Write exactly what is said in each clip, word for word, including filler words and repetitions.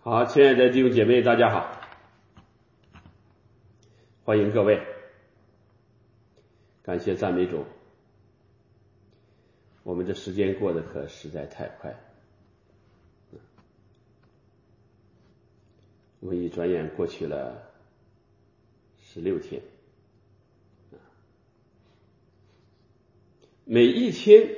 好，亲爱的弟兄姐妹，大家好，欢迎各位，感谢赞美主。我们这时间过得可实在太快，我们一转眼过去了十六天，每一天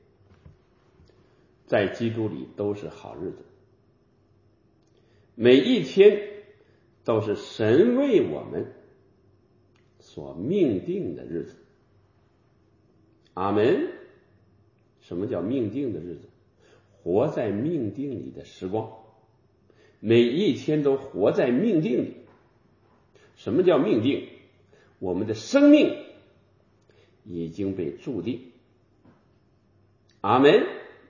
在基督里都是好日子，每一天都是神为我们所命定的日子。阿们。什么叫命定的日子？活在命定里的时光，每一天都活在命定里。什么叫命定？我们的生命已经被注定。阿们。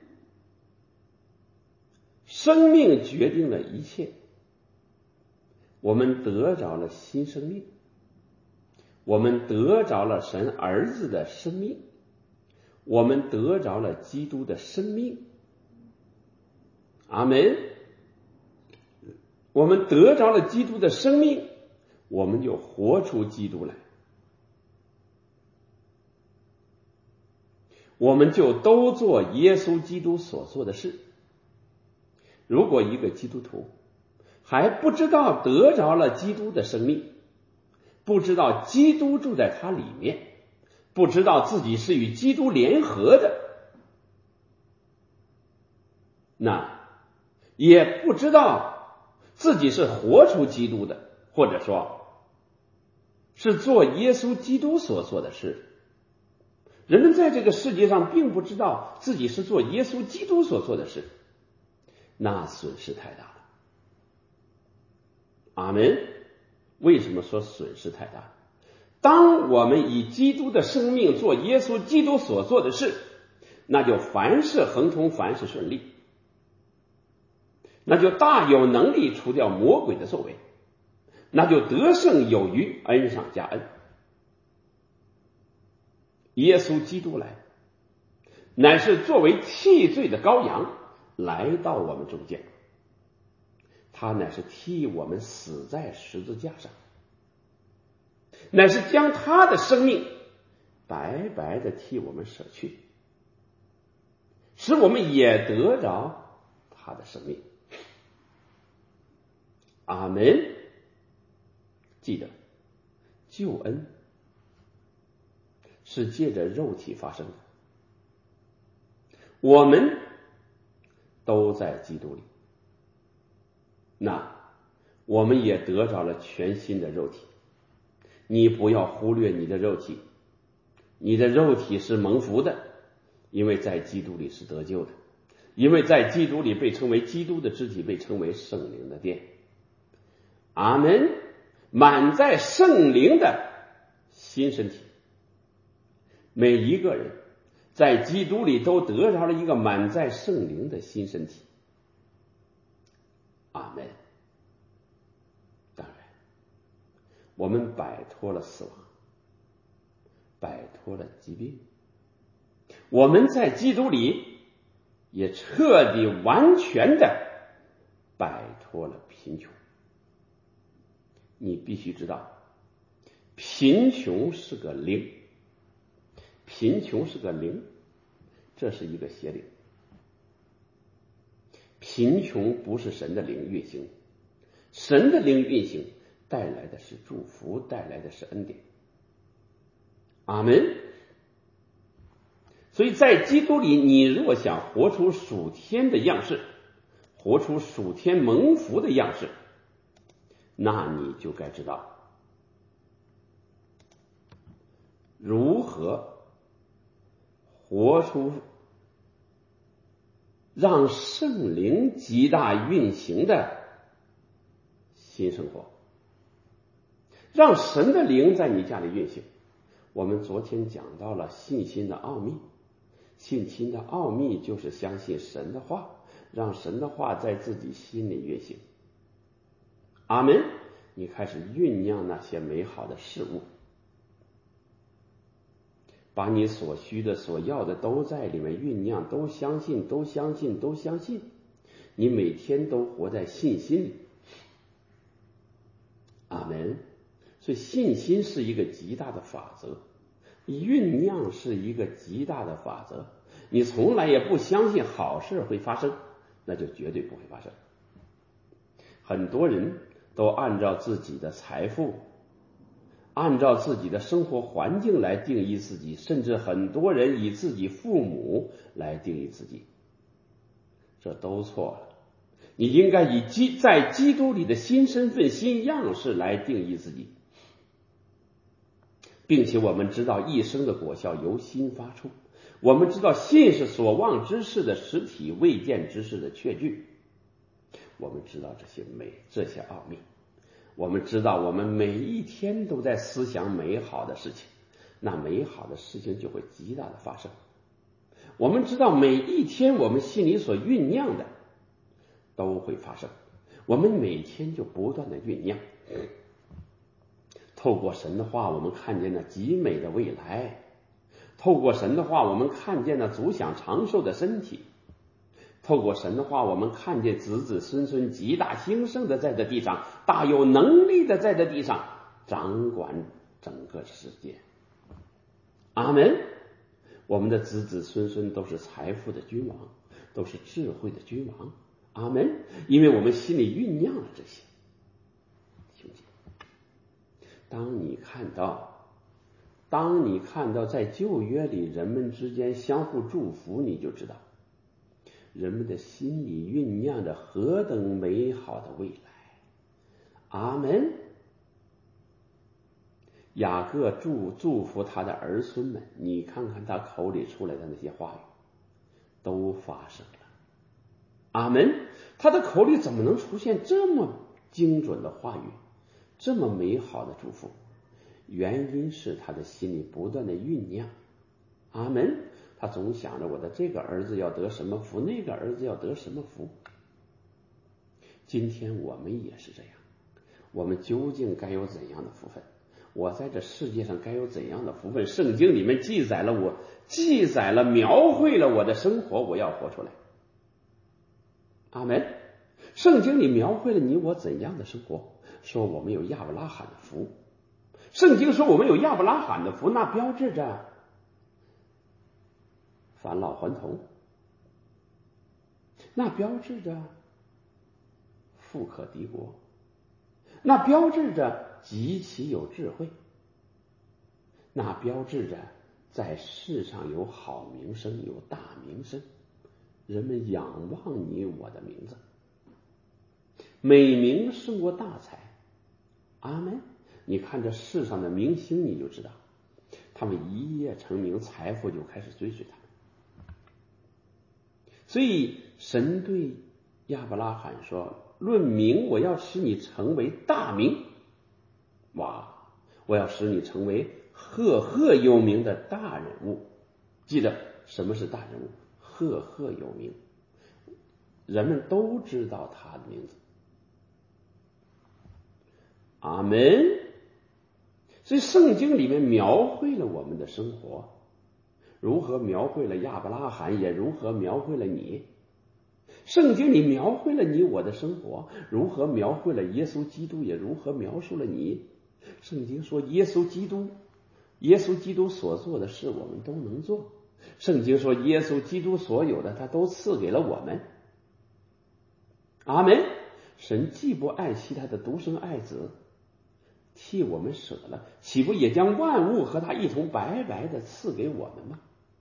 生命决定了一切，我们得着了新生命，我们得着了神儿子的生命，我们得着了基督的生命。阿们。我们得着了基督的生命，我们就活出基督来，我们就都做耶稣基督所做的事。如果一个基督徒还不知道得着了基督的生命，不知道基督住在他里面，不知道自己是与基督联合的，那也不知道自己是活出基督的，或者说是做耶稣基督所做的事。人们在这个世界上并不知道自己是做耶稣基督所做的事，那损失太大了。阿们。为什么说损失太大？当我们以基督的生命做耶稣基督所做的事，那就凡事亨通，凡事顺利，那就大有能力除掉魔鬼的作为，那就得胜有余，恩上加恩。耶稣基督来，乃是作为替罪的羔羊来到我们中间，他乃是替我们死在十字架上，乃是将他的生命白白的替我们舍去，使我们也得着他的生命。阿们。记得救恩是借着肉体发生的，我们都在基督里，那我们也得着了全新的肉体。你不要忽略你的肉体，你的肉体是蒙福的，因为在基督里是得救的，因为在基督里被称为基督的肢体，被称为圣灵的殿。阿们。满载圣灵的新身体，每一个人在基督里都得着了一个满载圣灵的新身体。阿们。当然我们摆脱了死亡，摆脱了疾病，我们在基督里也彻底完全的摆脱了贫穷。你必须知道，贫穷是个灵，贫穷是个灵，这是一个邪灵。贫穷不是神的灵运行，神的灵运行带来的是祝福，带来的是恩典。阿们。所以在基督里，你若想活出属天的样式，活出属天蒙福的样式，那你就该知道如何活出让圣灵极大运行的新生活，让神的灵在你家里运行。我们昨天讲到了信心的奥秘，信心的奥秘就是相信神的话，让神的话在自己心里运行。阿们。你开始酝酿那些美好的事物，把你所需的所要的都在里面酝酿，都相信都相信都相信， 你每天都活在信心里。阿门。所以信心是一个极大的法则，酝酿是一个极大的法则。你从来也不相信好事会发生，那就绝对不会发生。很多人都按照自己的财富，按照自己的生活环境来定义自己，甚至很多人以自己父母来定义自己，这都错了。你应该以基在基督里的新身份、新样式来定义自己，并且我们知道一生的果效由心发出，我们知道信是所望之事的实体，未见之事的确据。我们知道这些美这些奥秘，我们知道我们每一天都在思想美好的事情，那美好的事情就会极大的发生。我们知道每一天我们心里所酝酿的都会发生，我们每天就不断的酝酿。透过神的话，我们看见了极美的未来；透过神的话，我们看见了足享长寿的身体；透过神的话，我们看见子子孙孙极大兴盛的在这地上，大有能力的在这地上掌管整个世界。阿门。我们的子子孙孙都是财富的君王，都是智慧的君王。阿门。因为我们心里酝酿了这些。兄弟，当你看到当你看到在旧约里人们之间相互祝福，你就知道人们的心里酝酿着何等美好的未来。阿门。雅各祝祝福他的儿孙们，你看看他口里出来的那些话语都发生了。阿门。他的口里怎么能出现这么精准的话语，这么美好的祝福？原因是他的心里不断的酝酿。阿门。他总想着我的这个儿子要得什么福，那个儿子要得什么福。今天我们也是这样，我们究竟该有怎样的福分？我在这世界上该有怎样的福分？圣经里面记载了我记载了描绘了我的生活，我要活出来。阿门。圣经里描绘了你我怎样的生活，说我们有亚伯拉罕的福。圣经说我们有亚伯拉罕的福，那标志着返老还童，那标志着富可敌国，那标志着极其有智慧，那标志着在世上有好名声，有大名声，人们仰望你我的名字，美名胜过大财。阿门。你看这世上的明星，你就知道他们一夜成名，财富就开始追随他们。所以神对亚伯拉罕说，论名我要使你成为大名。哇，我要使你成为赫赫有名的大人物。记得什么是大人物？赫赫有名，人们都知道他的名字。阿门。所以圣经里面描绘了我们的生活，如何描绘了亚伯拉罕，也如何描绘了你。圣经里描绘了你我的生活，如何描绘了耶稣基督，也如何描述了你。圣经说耶稣基督耶稣基督所做的事我们都能做。圣经说耶稣基督所有的他都赐给了我们。阿门。神既不爱惜他的独生爱子，替我们舍了，岂不也将万物和他一同白白的赐给我们吗？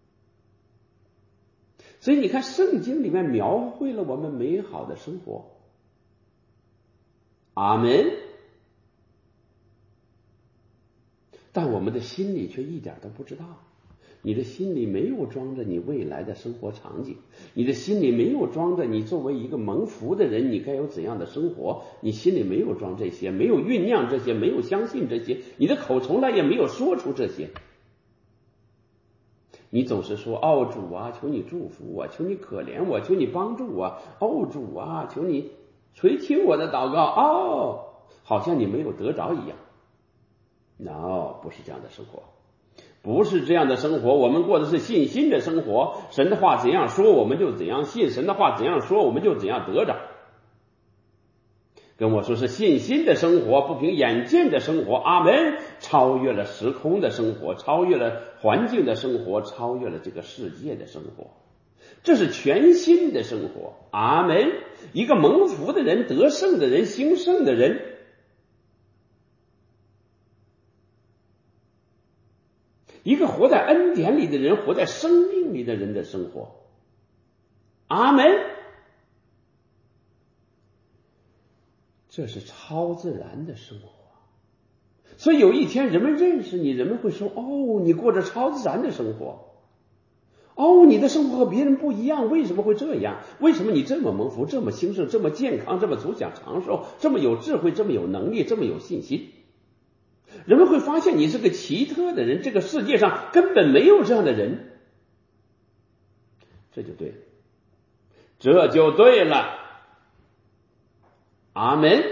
所以你看圣经里面描绘了我们美好的生活。阿门。但我们的心里却一点都不知道，你的心里没有装着你未来的生活场景，你的心里没有装着你作为一个蒙福的人你该有怎样的生活，你心里没有装这些，没有酝酿这些，没有相信这些，你的口从来也没有说出这些。你总是说哦主啊，求你祝福我，求你可怜我，求你帮助我，哦主啊，求你垂听我的祷告，哦，好像你没有得着一样。No， 不是这样的生活。 不是这样的生活，我们过的是信心的生活。神的话怎样说，我们就怎样信；神的话怎样说，我们就怎样得着。跟我说是信心的生活，不凭眼见的生活。阿门。超越了时空的生活，超越了环境的生活，超越了这个世界的生活，这是全新的生活。阿门。一个蒙福的人，得胜的人，兴盛的人，一个活在恩典里的人，活在生命里的人的生活。阿门。这是超自然的生活。所以有一天人们认识你，人们会说，哦，你过着超自然的生活，哦，你的生活和别人不一样，为什么会这样？为什么你这么蒙福，这么兴盛，这么健康，这么足享长寿，这么有智慧，这么有能力，这么有信心？人们会发现你是个奇特的人，这个世界上根本没有这样的人。这就对了，这就对了。阿门。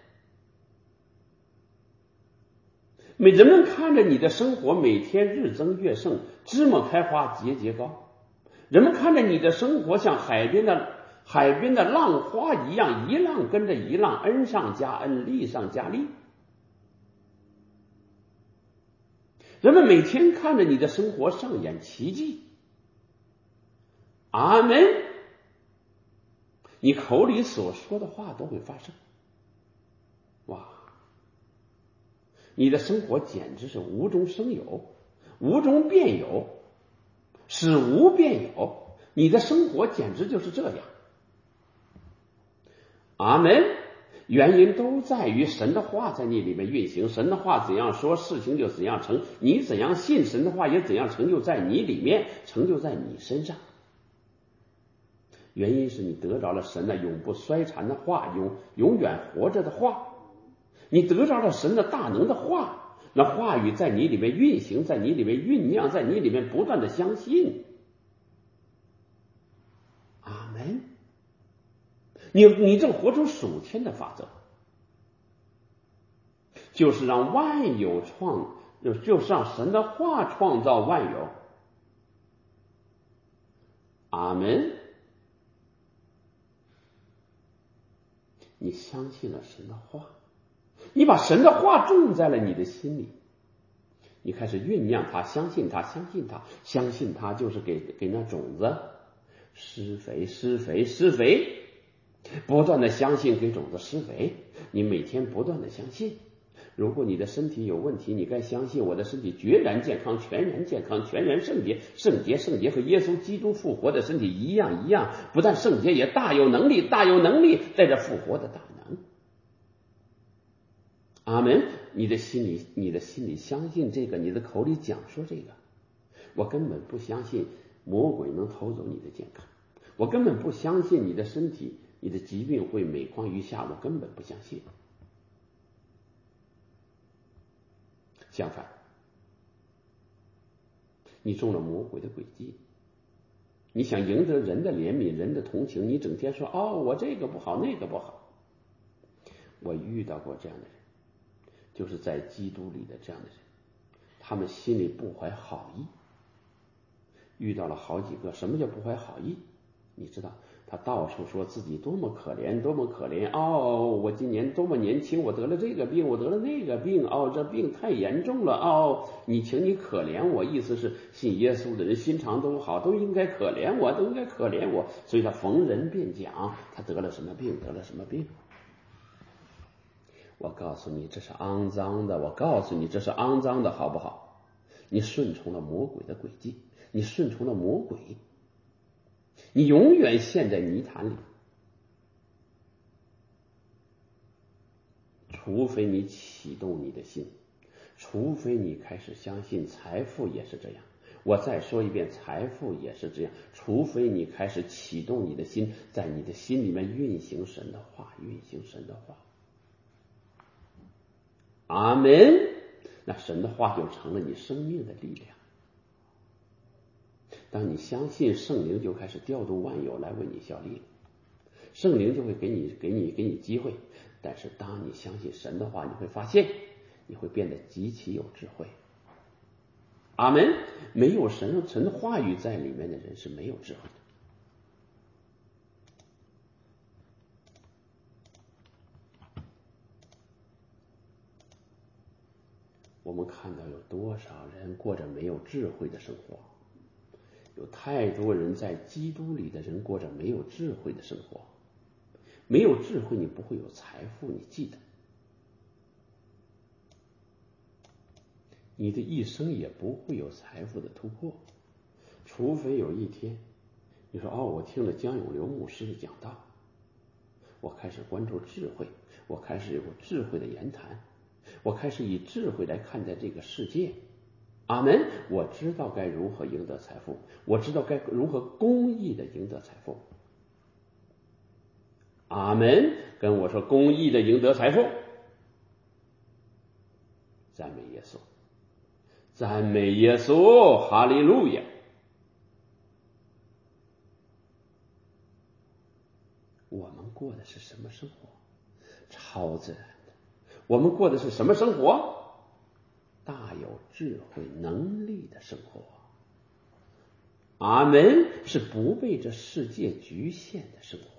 每人们看着你的生活每天日增月盛，芝麻开花节节高，人们看着你的生活像海边的海边的浪花一样，一浪跟着一浪，恩上加恩，利上加利。人们每天看着你的生活上演奇迹。阿门。你口里所说的话都会发生。哇，你的生活简直是无中生有，无中变有，使无变有。你的生活简直就是这样。阿门。原因都在于神的话在你里面运行，神的话怎样说，事情就怎样成，你怎样信，神的话也怎样成就在你里面，成就在你身上。原因是你得着了神的永不衰残的话，永永远活着的话，你得着了神的大能的话，那话语在你里面运行，在你里面酝酿，在你里面不断的相信。阿门。你你正活出属天的法则，就是让万有创，就是让神的话创造万有。阿门。你相信了神的话，你把神的话种在了你的心里，你开始酝酿它，相信它，相信它，相信它，就是给给那种子施肥，施肥，施肥，不断的相信，给种子施肥。你每天不断的相信。如果你的身体有问题，你该相信我的身体决然健康，全然健康，全然圣洁，圣洁圣洁和耶稣基督复活的身体一样一样，不但圣洁，也大有能力，大有能力，带着复活的大能。阿门。你的心里你的心里相信这个，你的口里讲说这个。我根本不相信魔鬼能偷走你的健康，我根本不相信你的身体你的疾病会每况愈下，我根本不相信。相反，你中了魔鬼的诡计，你想赢得人的怜悯，人的同情，你整天说，哦，我这个不好，那个不好。我遇到过这样的人，就是在基督里的这样的人，他们心里不怀好意。遇到了好几个。什么叫不怀好意？你知道，他到处说自己多么可怜，多么可怜。哦，我今年多么年轻，我得了这个病，我得了那个病。哦，这病太严重了。哦，你请你可怜我，意思是信耶稣的人心肠都好，都应该可怜我，都应该可怜我。所以他逢人便讲他得了什么病，得了什么病。我告诉你，这是肮脏的。我告诉你，这是肮脏的，好不好？你顺从了魔鬼的诡计，你顺从了魔鬼，你永远陷在泥潭里。除非你启动你的心，除非你开始相信财富也是这样。我再说一遍，财富也是这样。除非你开始启动你的心，在你的心里面运行神的话，运行神的话。阿门。那神的话就成了你生命的力量。当你相信，圣灵就开始调度万有来为你效力，圣灵就会给你给你给你机会。但是当你相信神的话，你会发现你会变得极其有智慧。 阿门。没有神神话语在里面的人是没有智慧的。我们看到有多少人过着没有智慧的生活，有太多人在基督里的人过着没有智慧的生活。没有智慧你不会有财富，你记得，你的一生也不会有财富的突破，除非有一天你说，哦，我听了江永流牧师的讲道，我开始关注智慧，我开始有智慧的言谈，我开始以智慧来看待这个世界。阿门。我知道该如何赢得财富，我知道该如何公义的赢得财富。阿门。跟我说公义的赢得财富。赞美耶稣，赞美耶稣，哈利路亚。我们过的是什么生活？超自然的。我们过的是什么生活？大有智慧能力的生活。阿门。是不被这世界局限的生活。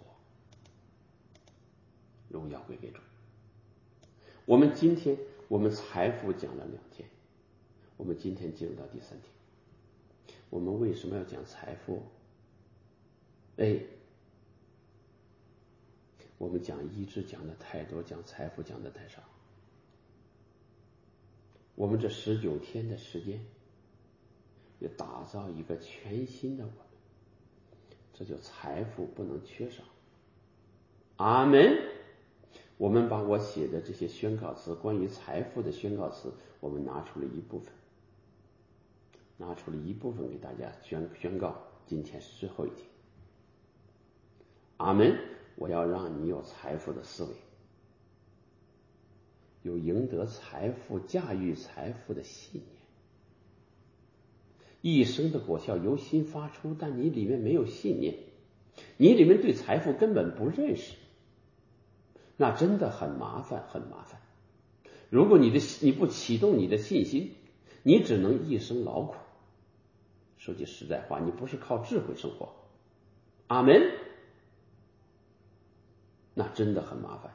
荣耀归给主。我们今天我们财富讲了两天，我们今天进入到第三天。我们为什么要讲财富？哎，我们讲医治讲的太多，讲财富讲的太少。我们这十九天的时间要打造一个全新的我们，这就财富不能缺少。阿门。我们把我写的这些宣告词，关于财富的宣告词，我们拿出了一部分，拿出了一部分给大家宣宣告。今天是最后一天。阿门。我要让你有财富的思维，有赢得财富、驾驭财富的信念。一生的果效由心发出，但你里面没有信念，你里面对财富根本不认识，那真的很麻烦，很麻烦。如果你的你不启动你的信心，你只能一生劳苦。说句实在话，你不是靠智慧生活。阿门。那真的很麻烦。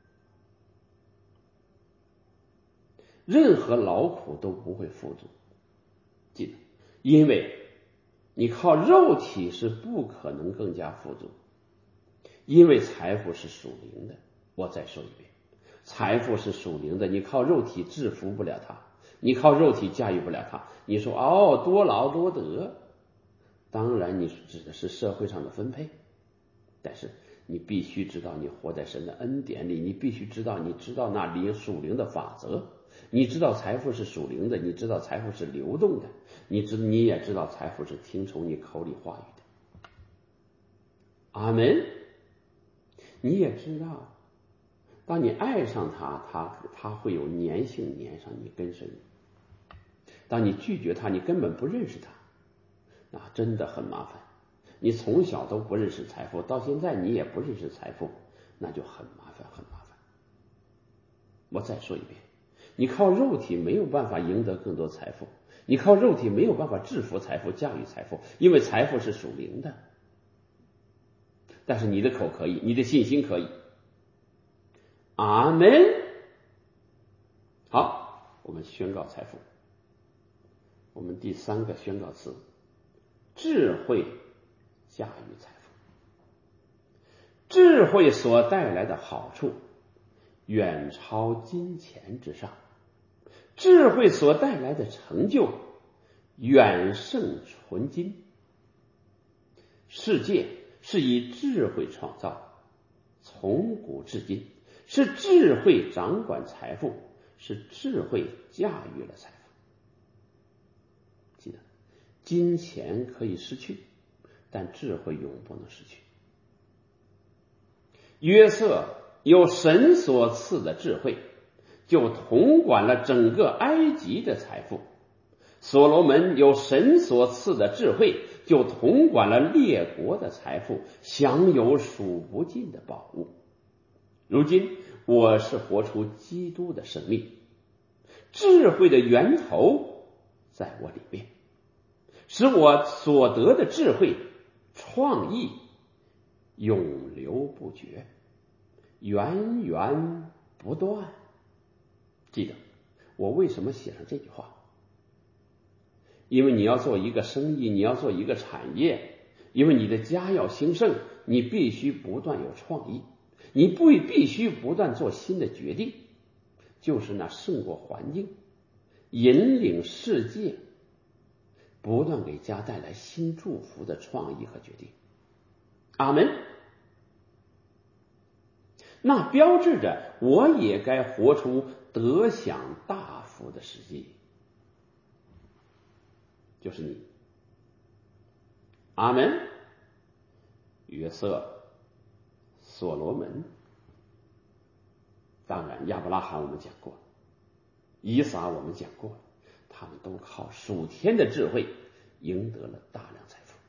任何劳苦都不会富足，记得，因为你靠肉体是不可能更加富足，因为财富是属灵的。我再说一遍，财富是属灵的，你靠肉体制服不了它，你靠肉体驾驭不了它。你说哦，多劳多得，当然你指的是社会上的分配，但是你必须知道你活在神的恩典里，你必须知道你知道那灵属灵的法则，你知道财富是属灵的，你知道财富是流动的，你知你也知道财富是听从你口里话语的。阿门。你也知道，当你爱上他，他他会有粘性粘上你，跟随你。当你拒绝他，你根本不认识他，那真的很麻烦。你从小都不认识财富，到现在你也不认识财富，那就很麻烦，很麻烦。我再说一遍，你靠肉体没有办法赢得更多财富，你靠肉体没有办法制服财富、驾驭财富，因为财富是属灵的。但是你的口可以，你的信心可以。阿门。好，我们宣告财富。我们第三个宣告词，智慧驾驭财富。智慧所带来的好处远超金钱之上，智慧所带来的成就远胜纯金。世界是以智慧创造，从古至今是智慧掌管财富，是智慧驾驭了财富。记得，金钱可以失去，但智慧永不能失去。约瑟有神所赐的智慧，就统管了整个埃及的财富。所罗门有神所赐的智慧，就统管了列国的财富，享有数不尽的宝物。如今我是活出基督的生命，智慧的源头在我里面，使我所得的智慧、创意永流不绝，源源不断。记得我为什么写上这句话？因为你要做一个生意，你要做一个产业，因为你的家要兴盛，你必须不断有创意，你不必须不断做新的决定，就是那胜过环境，引领世界，不断给家带来新祝福的创意和决定。阿门。那标志着我也该活出得享大福的实际，就是你。阿门。约瑟、所罗门，当然亚伯拉罕我们讲过了，以撒我们讲过了，他们都靠属天的智慧赢得了大量财富。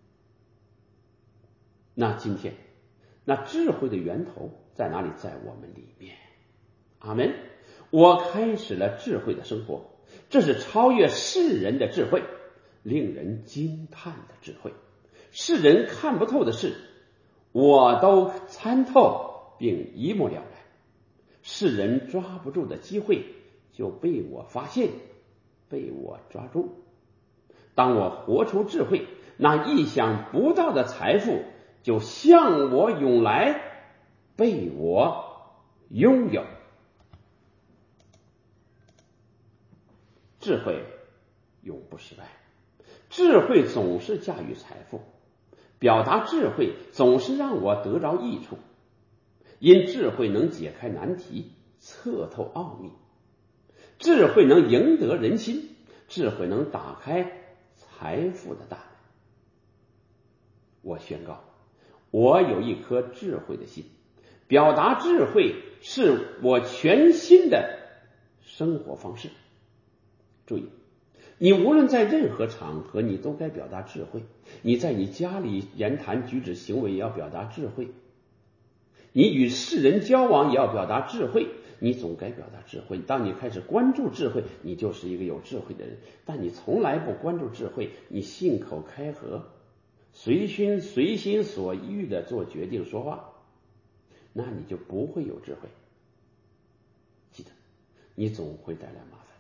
那今天那智慧的源头在哪里？在我们里面。阿门。我开始了智慧的生活，这是超越世人的智慧，令人惊叹的智慧。世人看不透的事，我都参透并一目了然。世人抓不住的机会，就被我发现，被我抓住。当我活出智慧，那意想不到的财富就向我涌来，被我拥有。智慧永不失败，智慧总是驾驭财富，表达智慧总是让我得着益处，因智慧能解开难题，测透奥秘，智慧能赢得人心，智慧能打开财富的大门。我宣告，我有一颗智慧的心，表达智慧是我全新的生活方式。注意，你无论在任何场合，你都该表达智慧。你在你家里言谈举止行为也要表达智慧，你与世人交往也要表达智慧，你总该表达智慧。当你开始关注智慧，你就是一个有智慧的人。但你从来不关注智慧，你信口开河，随心随心所欲的做决定说话，那你就不会有智慧。记得，你总会带来麻烦。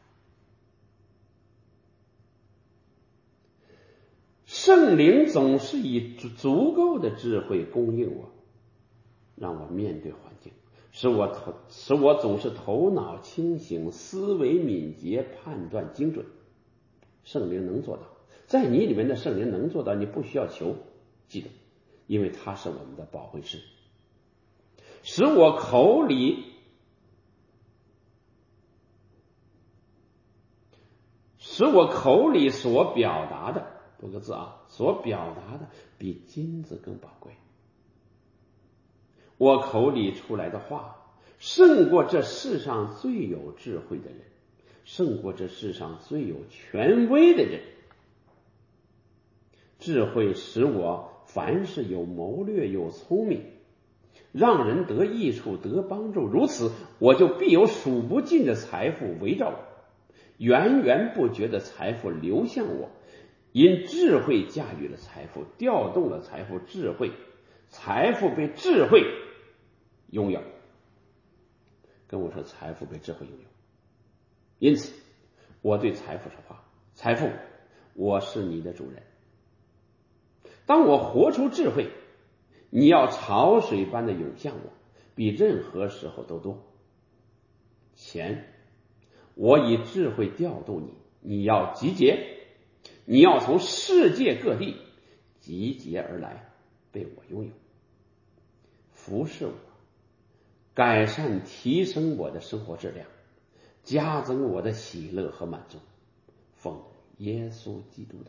圣灵总是以足够的智慧供应我，让我面对环境，使我头使我总是头脑清醒，思维敏捷，判断精准。圣灵能做到，在你里面的圣灵能做到，你不需要求。记得，因为他是我们的保惠师，使我口里使我口里所表达的，多个字啊，所表达的比金子更宝贵。我口里出来的话胜过这世上最有智慧的人，胜过这世上最有权威的人。智慧使我凡事有谋略，有聪明，让人得益处，得帮助，如此我就必有数不尽的财富围绕我，源源不绝的财富流向我。因智慧驾驭了财富，调动了财富，智慧财富被智慧拥有。跟我说，财富被智慧拥有。因此我对财富说话，财富，我是你的主人。当我活出智慧，你要潮水般的涌向我，比任何时候都多。钱，我以智慧调动你，你要集结，你要从世界各地集结而来，被我拥有，服侍我，改善提升我的生活质量，加增我的喜乐和满足。奉耶稣基督的，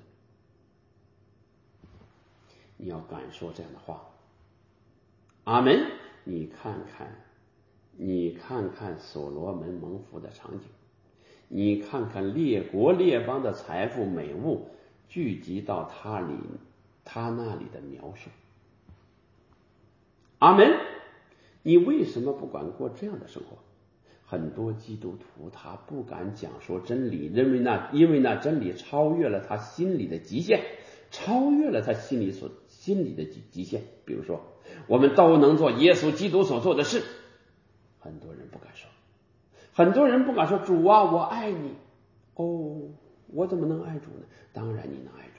你要敢说这样的话。阿门。你看看你看看所罗门蒙福的场景，你看看列国列邦的财富美物聚集到他里他那里的描述。阿门。你为什么不敢过这样的生活？ 很多基督徒他不敢讲说真理，认为那因为那真理超越了他心里的极限，超越了他心里所心里的极极限。比如说，我们都能做耶稣基督所做的事，很多人不敢说，很多人不敢说主啊，我爱你。哦，我怎么能爱主呢？当然你能爱主。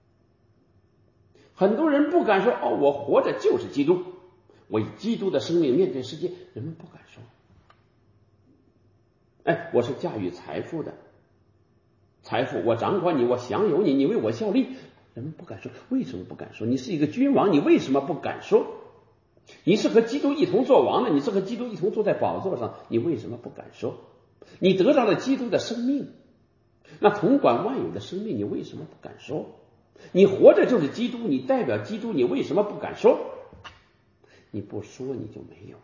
很多人不敢说哦，我活着就是基督，我以基督的生命面对世界，人们不敢说。哎，我是驾驭财富的，财富我掌管你，我享有你，你为我效力，人们不敢说。为什么不敢说？你是一个君王，你为什么不敢说？你是和基督一同作王的，你是和基督一同坐在宝座上，你为什么不敢说？你得到了基督的生命，那统管万有的生命，你为什么不敢说？你活着就是基督，你代表基督，你为什么不敢说？你不说你就没有，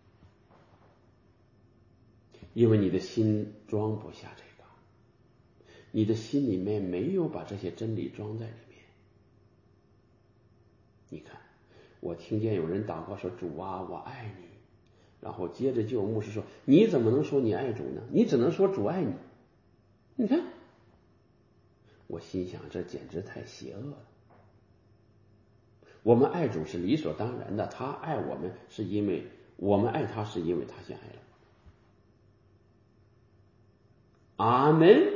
因为你的心装不下这个，你的心里面没有把这些真理装在里面。你看，我听见有人祷告说主啊，我爱你，然后接着就有牧师说你怎么能说你爱主呢？你只能说主爱你。你看，我心想这简直太邪恶了。我们爱主是理所当然的，他爱我们是因为我们爱他，是因为他先爱了。阿门。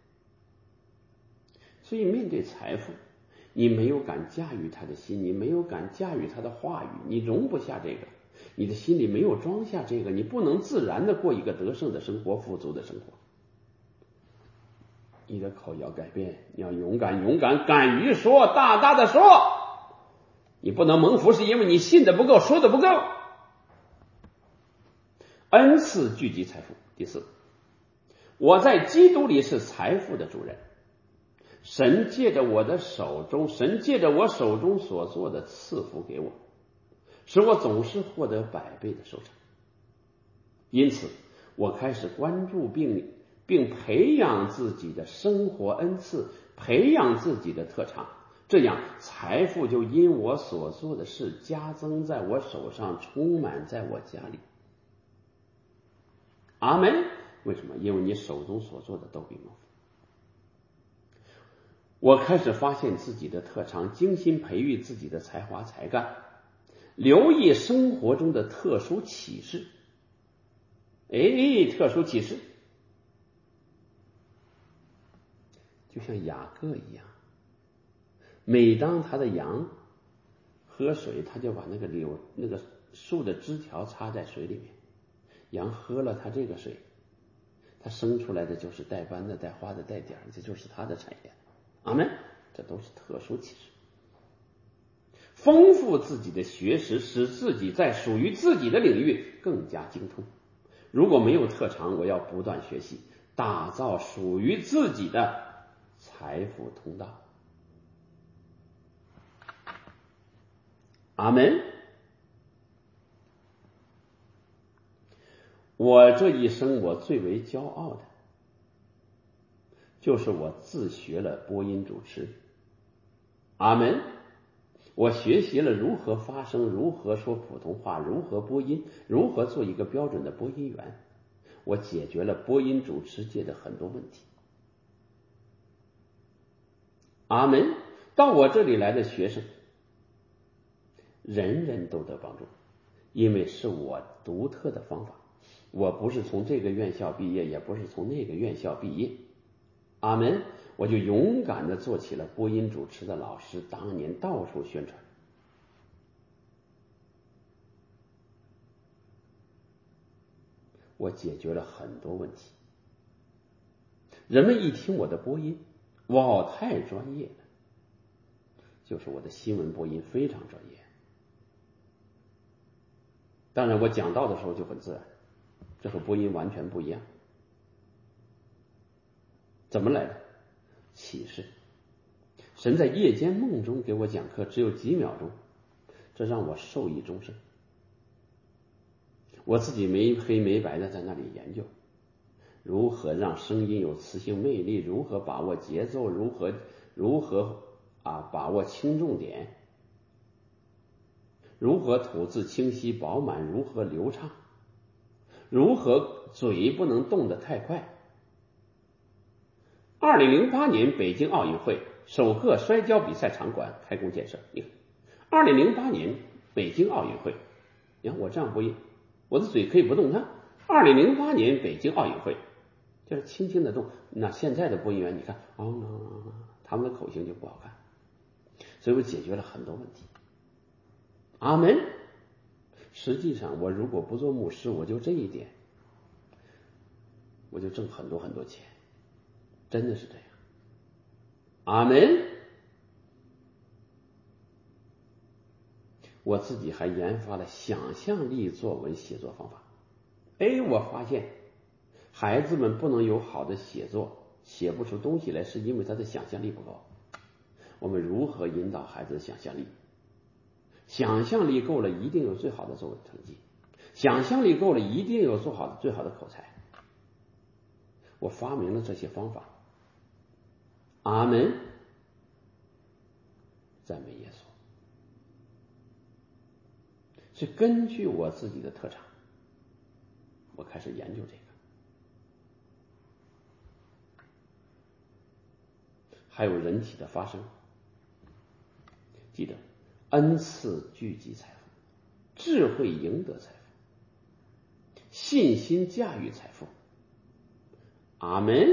所以面对财富，你没有敢驾驭他的心，你没有敢驾驭他的话语，你容不下这个，你的心里没有装下这个，你不能自然的过一个得胜的生活，富足的生活。你的口要改变，你要勇敢，勇敢，敢于说，大大的说。你不能蒙福，是因为你信的不够，说的不够。恩赐聚集财富。第四，我在基督里是财富的主人。神借着我的手中，神借着我手中所做的赐福给我，使我总是获得百倍的收成。因此，我开始关注并并培养自己的生活恩赐，培养自己的特长，这样财富就因我所做的事加增在我手上，充满在我家里。阿门。为什么？因为你手中所做的都必蒙福。我开始发现自己的特长，精心培育自己的才华才干，留意生活中的特殊启示。哎，特殊启示就像雅各一样，每当他的羊喝水，他就把那个柳那个树的枝条插在水里面，羊喝了他这个水，它生出来的就是带斑的、带花的、带点儿，这就是他的产业。阿门。这都是特殊启示。丰富自己的学识，使自己在属于自己的领域更加精通。如果没有特长，我要不断学习，打造属于自己的财富通道。阿门。我这一生我最为骄傲的就是我自学了播音主持。阿门。我学习了如何发声，如何说普通话，如何播音，如何做一个标准的播音员。我解决了播音主持界的很多问题。阿门。到我这里来的学生，人人都得帮助，因为是我独特的方法。我不是从这个院校毕业，也不是从那个院校毕业。阿门。我就勇敢地做起了播音主持的老师，当年到处宣传。我解决了很多问题。人们一听我的播音，哇，太专业了，就是我的新闻播音非常专业。当然我讲道的时候就很自然，这和播音完全不一样。怎么来的？启示。神在夜间梦中给我讲课，只有几秒钟，这让我受益终生。我自己没黑没白的在那里研究，如何让声音有磁性魅力，如何把握节奏，如何如何啊把握轻重点，如何吐字清晰饱满，如何流畅， 如何嘴不能动得太快。二零零八年北京奥运会首个摔跤比赛场馆开工建设，你看，二零零八年北京奥运会，你看我这样播音，我的嘴可以不动它。二零零八年北京奥运会，就是轻轻的动。那现在的播音员，你看，哦，他们的口型就不好看，所以我解决了很多问题。阿门。实际上，我如果不做牧师，我就这一点，我就挣很多很多钱，真的是这样。阿门。我自己还研发了想象力作文写作方法。哎，我发现孩子们不能有好的写作，写不出东西来，是因为他的想象力不够。我们如何引导孩子的想象力？想象力够了，一定有最好的作文成绩；想象力够了，一定有做好的最好的口才。我发明了这些方法。阿门。赞美耶稣。是根据我自己的特长，我开始研究这个。还有人体的发生，记得恩赐聚集财富，智慧赢得财富，信心驾驭财富。阿门。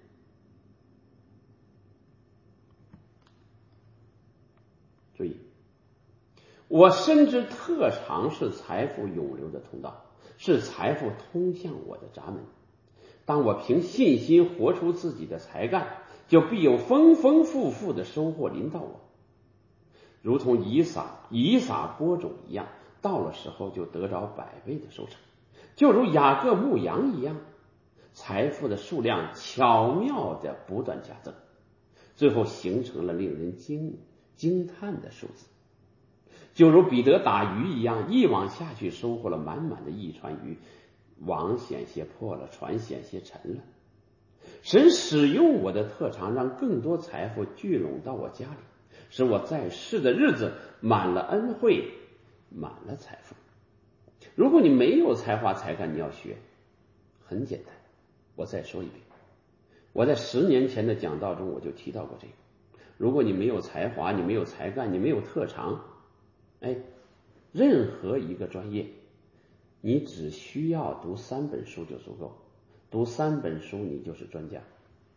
注意，我深知特长是财富涌流的通道，是财富通向我的闸门。当我凭信心活出自己的才干，就必有丰丰富富的收获临到我，如同以撒以撒播种一样，到了时候就得着百倍的收成。就如雅各牧羊一样，财富的数量巧妙的不断加增，最后形成了令人惊惊叹的数字。就如彼得打鱼一样，一网下去收获了满满的一船鱼，网险些破了，船险些沉了。神使用我的特长，让更多财富聚拢到我家里，使我在世的日子满了恩惠，满了财富。如果你没有才华才干，你要学，很简单。我再说一遍，我在十年前的讲道中我就提到过这个。如果你没有才华，你没有才干，你没有特长，哎，任何一个专业，你只需要读三本书就足够，读三本书你就是专家。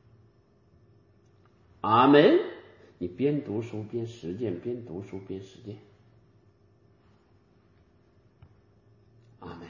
阿门。你边读书边实践，边读书边实践。阿门。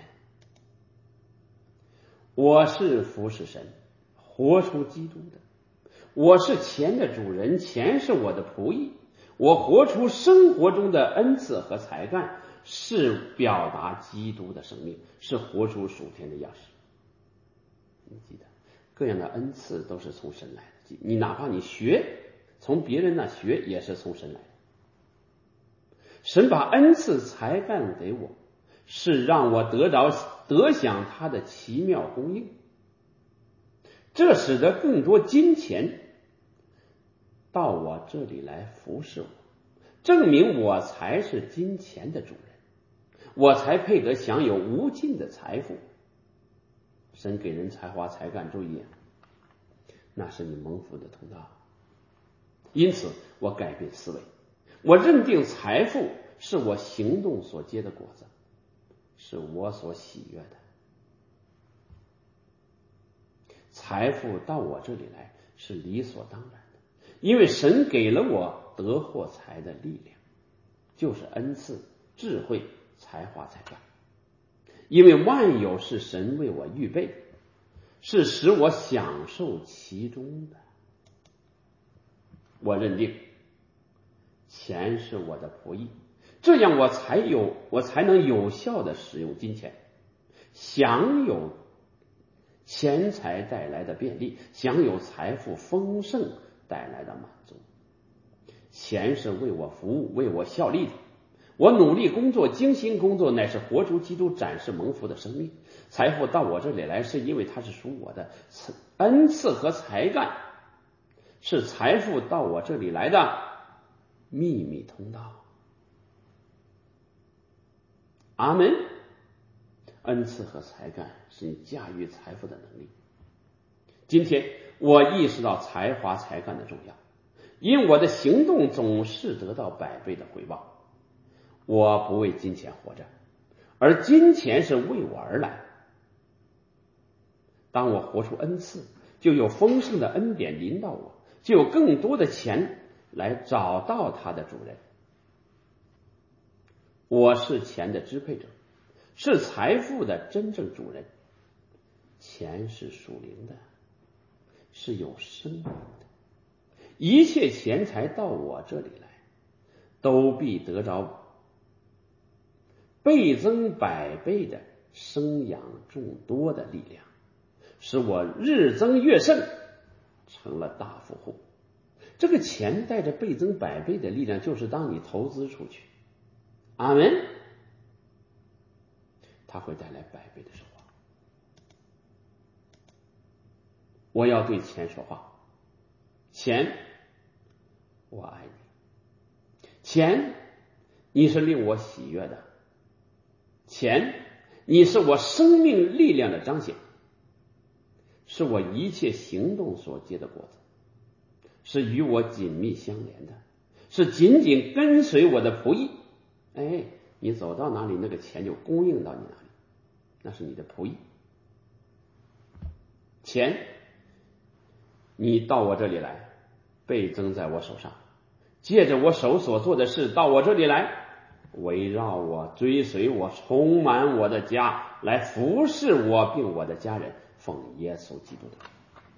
我是服侍神，活出基督的。我是钱的主人，钱是我的仆役。我活出生活中的恩赐和才干，是表达基督的生命，是活出属天的样式。你记得，各样的恩赐都是从神来的，你哪怕你学，从别人那学，也是从神来的。神把恩赐才干给我，是让我得着得享他的奇妙供应，这使得更多金钱到我这里来服侍我，证明我才是金钱的主人，我才配得享有无尽的财富。神给人才华才干，注意，那是你蒙福的通道。因此我改变思维，我认定财富是我行动所结的果子，是我所喜悦的。财富到我这里来是理所当然的，因为神给了我得获财的力量，就是恩赐、智慧、才华、才干。因为万有是神为我预备的，是使我享受其中的。我认定钱是我的仆役，这样我才有我才能有效的使用金钱，享有钱财带来的便利，享有财富丰盛带来的满足。钱是为我服务，为我效力的。我努力工作，精心工作，乃是活出基督，展示蒙福的生命。财富到我这里来，是因为它是属我的。恩赐和才干是财富到我这里来的秘密通道。阿门。 恩赐和才干是你驾驭财富的能力。今天我意识到才华才干的重要，因我的行动总是得到百倍的回报。我不为金钱活着，而金钱是为我而来。当我活出恩赐，就有丰盛的恩典临到我，就有更多的钱来找到它的主人。我是钱的支配者，是财富的真正主人。钱是属灵的，是有生命的。一切钱财到我这里来，都必得着倍增百倍的生养众多的力量，使我日增月盛，成了大富户。这个钱带着倍增百倍的力量，就是当你投资出去，阿们，它会带来百倍的收获。我要对钱说话，钱，我爱你。钱，你是令我喜悦的。钱，你是我生命力量的彰显，是我一切行动所结的果子，是与我紧密相连的，是紧紧跟随我的仆役。哎，你走到哪里，那个钱就供应到你哪里，那是你的仆役。钱，你到我这里来，倍增在我手上，借着我手所做的事到我这里来，围绕我，追随我，充满我的家，来服侍我并我的家人，奉耶稣基督的名。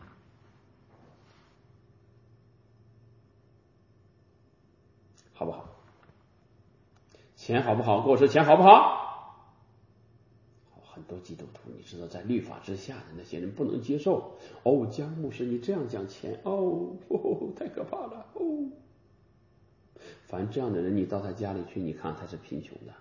好不好？钱好不好？跟我说钱好不好？很多基督徒，你知道，在律法之下的那些人不能接受。哦，江牧师，你这样讲钱，哦，哦太可怕了，哦。反正这样的人，你到他家里去，你看他是贫穷的。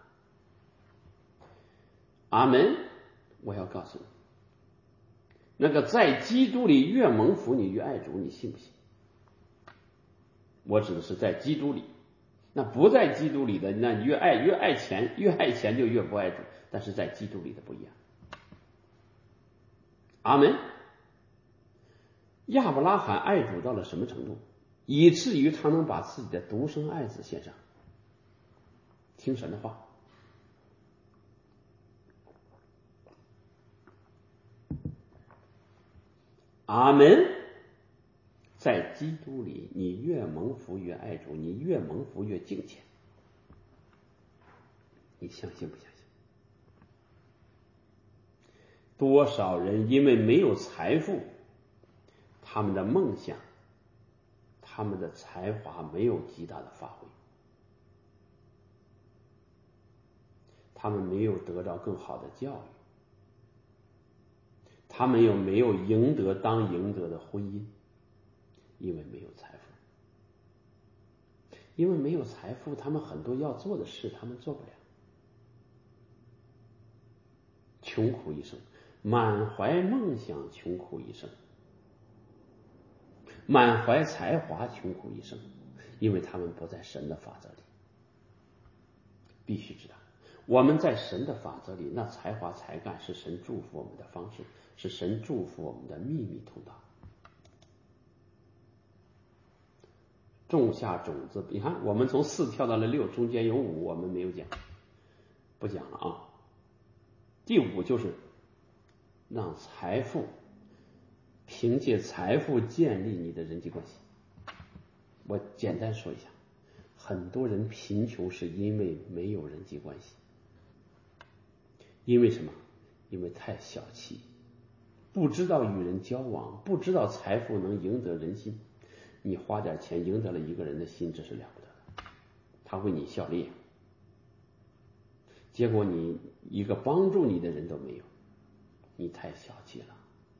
阿门。我要告诉你，那个在基督里越蒙福，你越爱主，你信不信？我指的是在基督里。那不在基督里的，那越爱越爱钱，越爱钱就越不爱主。但是在基督里的不一样。阿门。亚伯拉罕爱主到了什么程度，以至于他能把自己的独生爱子献上。听神的话。阿门。在基督里，你越蒙福越爱主，你越蒙福越敬虔。你相信不相信？多少人因为没有财富，他们的梦想，他们的才华没有极大的发挥，他们没有得到更好的教育，他们又没有赢得当赢得的婚姻，因为没有财富。因为没有财富，他们很多要做的事他们做不了，穷苦一生，满怀梦想穷苦一生，满怀才华穷苦一生，因为他们不在神的法则里。必须知道，我们在神的法则里，那才华才干是神祝福我们的方式，是神祝福我们的秘密通道。种下种子，你看我们从四跳到了六，中间有五我们没有讲，不讲了啊。第五就是让财富，凭借财富建立你的人际关系。我简单说一下，很多人贫穷是因为没有人际关系。因为什么？因为太小气，不知道与人交往，不知道财富能赢得人心。你花点钱赢得了一个人的心，这是了不得的，他为你效力，结果你一个帮助你的人都没有，你太小气了。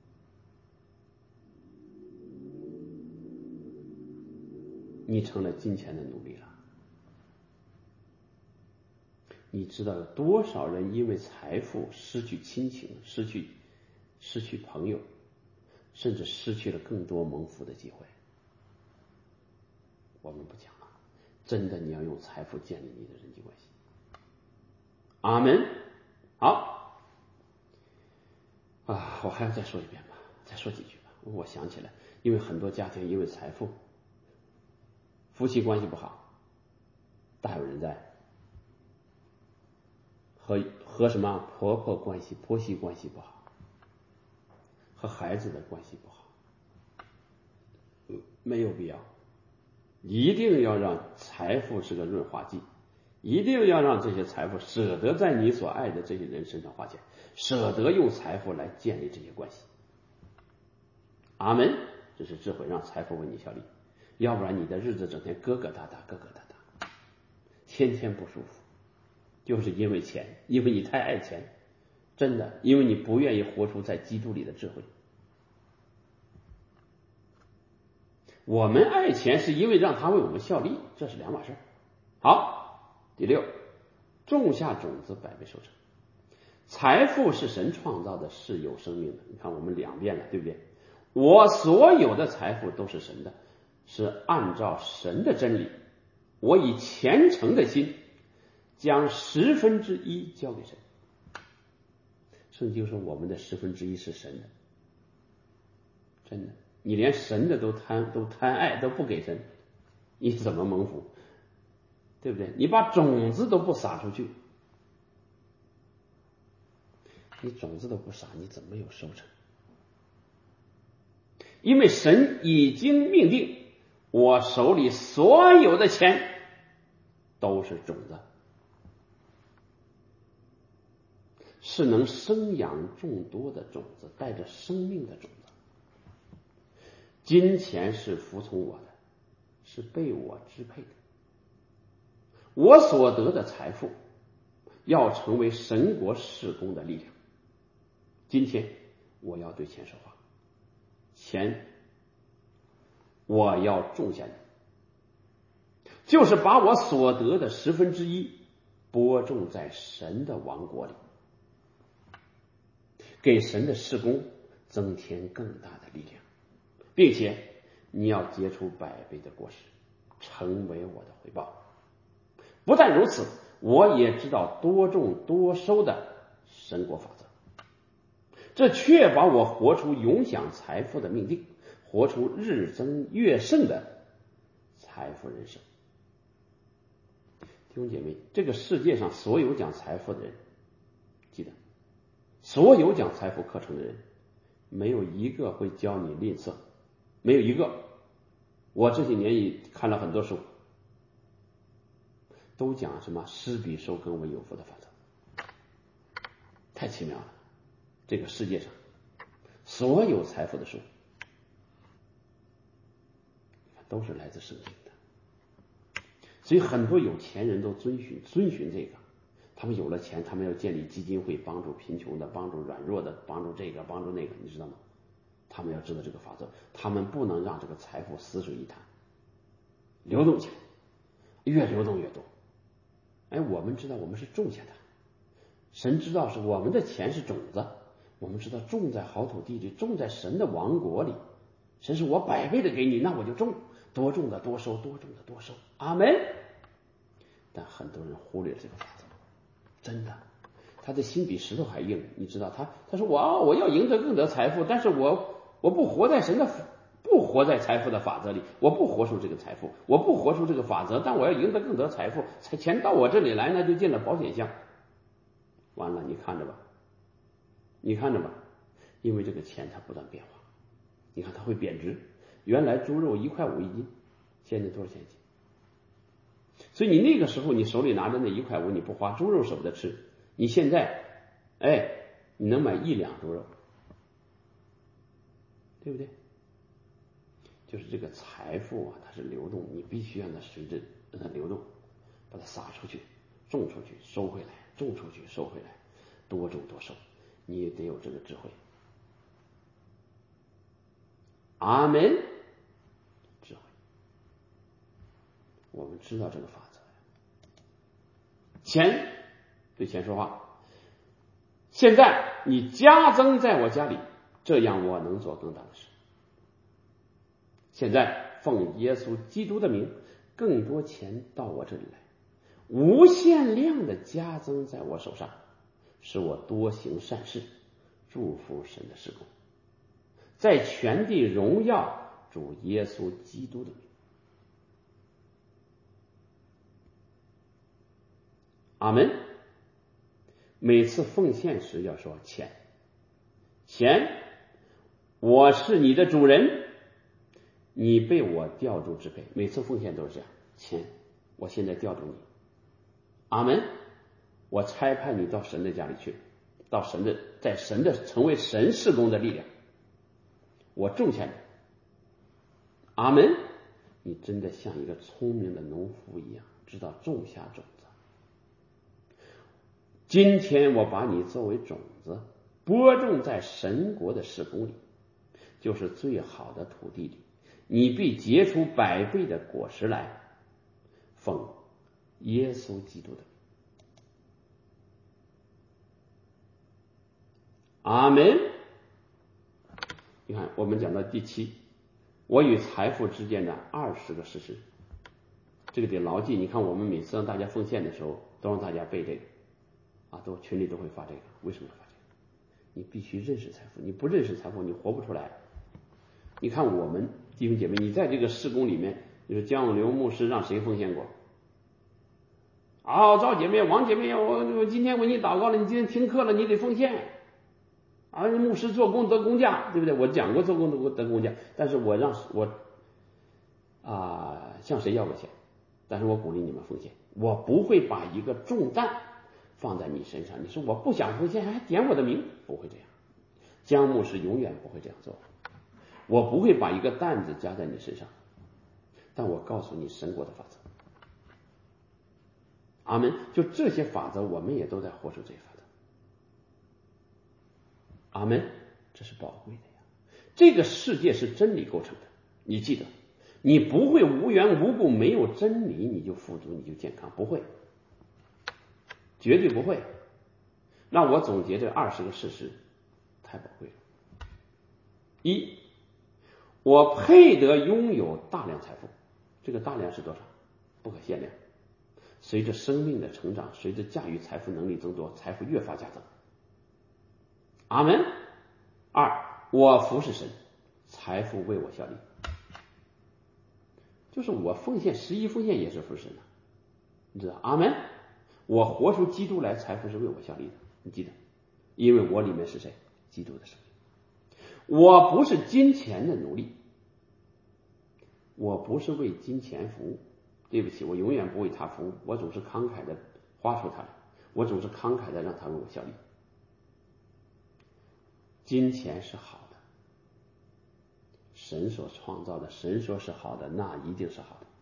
你成了金钱的奴隶了。你知道有多少人因为财富失去亲情，失去失去朋友，甚至失去了更多蒙福的机会。我们不讲了，真的你要用财富建立你的人际关系。阿门。好， 啊，我还要再说一遍吧，再说几句吧。我想起来，因为很多家庭因为财富，夫妻关系不好，大有人在，和和什么婆婆关系、婆媳关系不好，和孩子的关系不好，没有必要。一定要让财富是个润滑剂，一定要让这些财富舍得在你所爱的这些人身上花钱，舍得用财富来建立这些关系。阿门。这是智慧，让财富为你效力，要不然你的日子整天疙疙瘩瘩疙疙瘩瘩，天天不舒服，就是因为钱，因为你太爱钱，真的，因为你不愿意活出在基督里的智慧。我们爱钱是因为让他为我们效力，这是两码事。好，第六，种下种子，百倍收成。财富是神创造的，是有生命的。你看我们两遍了，对不对？我所有的财富都是神的，是按照神的真理，我以虔诚的心将十分之一交给神。圣经说我们的十分之一是神的，真的，你连神的都贪都贪爱都不给神，你怎么蒙福？对不对？你把种子都不撒出去，你种子都不撒，你怎么有收成？因为神已经命定，我手里所有的钱都是种子，是能生养众多的种子，带着生命的种子。金钱是服从我的，是被我支配的。我所得的财富要成为神国事工的力量。今天我要对钱说话，钱我要种下去，就是把我所得的十分之一播种在神的王国里，给神的事工增添更大的力量，并且你要结出百倍的果实，成为我的回报。不但如此，我也知道多种多收的神国法则，这确保我活出永享财富的命定，活出日增月盛的财富人生。弟兄姐妹，这个世界上所有讲财富的人，记得，所有讲财富课程的人，没有一个会教你吝啬，没有一个。我这些年也看了很多书，都讲什么施比受更为有福的法则，太奇妙了。这个世界上所有财富的书都是来自圣经的，所以很多有钱人都遵循遵循这个。他们有了钱，他们要建立基金会，帮助贫穷的，帮助软弱的，帮助这个帮助那个，你知道吗？他们要知道这个法则，他们不能让这个财富死水一潭，流动起来，越流动越多。哎，我们知道我们是种下的，神知道是我们的钱是种子，我们知道种在好土地里，种在神的王国里。神是我百倍的给你，那我就种，多种的多收，多种的多收。阿门。但很多人忽略这个法则，真的，他的心比石头还硬。你知道，他他说我我要赢得更得财富，但是我我不活在神的不活在财富的法则里，我不活出这个财富，我不活出这个法则，但我要赢得更得财富，钱到我这里来，那就进了保险箱。完了，你看着吧，你看着吧，因为这个钱它不断变化，你看它会贬值。原来猪肉一块五一斤，现在多少钱一斤？所以你那个时候你手里拿着那一块五，你不花，猪肉舍不得吃。你现在，哎，你能买一两猪肉，对不对？就是这个财富啊，它是流动，你必须让它随着让它流动，把它撒出去，种出去，收回来，种出去，收回来，多种多收，你也得有这个智慧。阿门。智慧，我们知道这个法则。钱，对钱说话。现在你加增在我家里，这样我能做更大的事。现在奉耶稣基督的名，更多钱到我这里来，无限量的加增在我手上，使我多行善事， 祝福神的事工，在全地荣耀主耶稣基督的名。阿门。每次奉献时要说钱，钱，我是你的主人，你被我调度支配。每次奉献都是这样，钱，我现在调度你。阿门。我差派你到神的家里去，到神的，在神的成为神事工的力量，我种下你。阿门。你真的像一个聪明的农夫一样，知道种下种子。今天我把你作为种子播种在神国的事工里，就是最好的土地里，你必结出百倍的果实来，奉耶稣基督的。阿门。你看，我们讲到第七，我与财富之间的二十个事实，这个得牢记。你看，我们每次让大家奉献的时候，都让大家背这个啊，都群里都会发这个。为什么要发这个？你必须认识财富，你不认识财富，你活不出来。你看我们弟兄姐妹，你在这个事工里面，你说江永流牧师让谁奉献过？哦，赵姐妹、王姐妹，我我今天为你祷告了，你今天听课了，你得奉献。啊，牧师做工得工价，对不对？我讲过做工得得工价，但是我让我啊向谁要过钱？但是我鼓励你们奉献，我不会把一个重担放在你身上。你说我不想奉献，还点我的名，不会这样。江牧师永远不会这样做。我不会把一个担子加在你身上，但我告诉你神国的法则。阿门。就这些法则，我们也都在活出这些法则。阿门。这是宝贵的呀。这个世界是真理构成的，你记得，你不会无缘无故没有真理你就富足，你就健康，不会，绝对不会。那我总结这二十个事实，太宝贵了。一，我配得拥有大量财富。这个大量是多少？不可限量。随着生命的成长，随着驾驭财富能力增多，财富越发加增。阿门。二，我服侍神，财富为我效力。就是我奉献十一奉献也是服侍神的，你知道？阿门。我活出基督来，财富是为我效力的，你记得？因为我里面是谁？基督的生命。我不是金钱的奴隶，我不是为金钱服务。对不起，我永远不为他服务，我总是慷慨的花出他来，我总是慷慨的让他为我效力。金钱是好的，神所创造的，神说是好的，那一定是好的。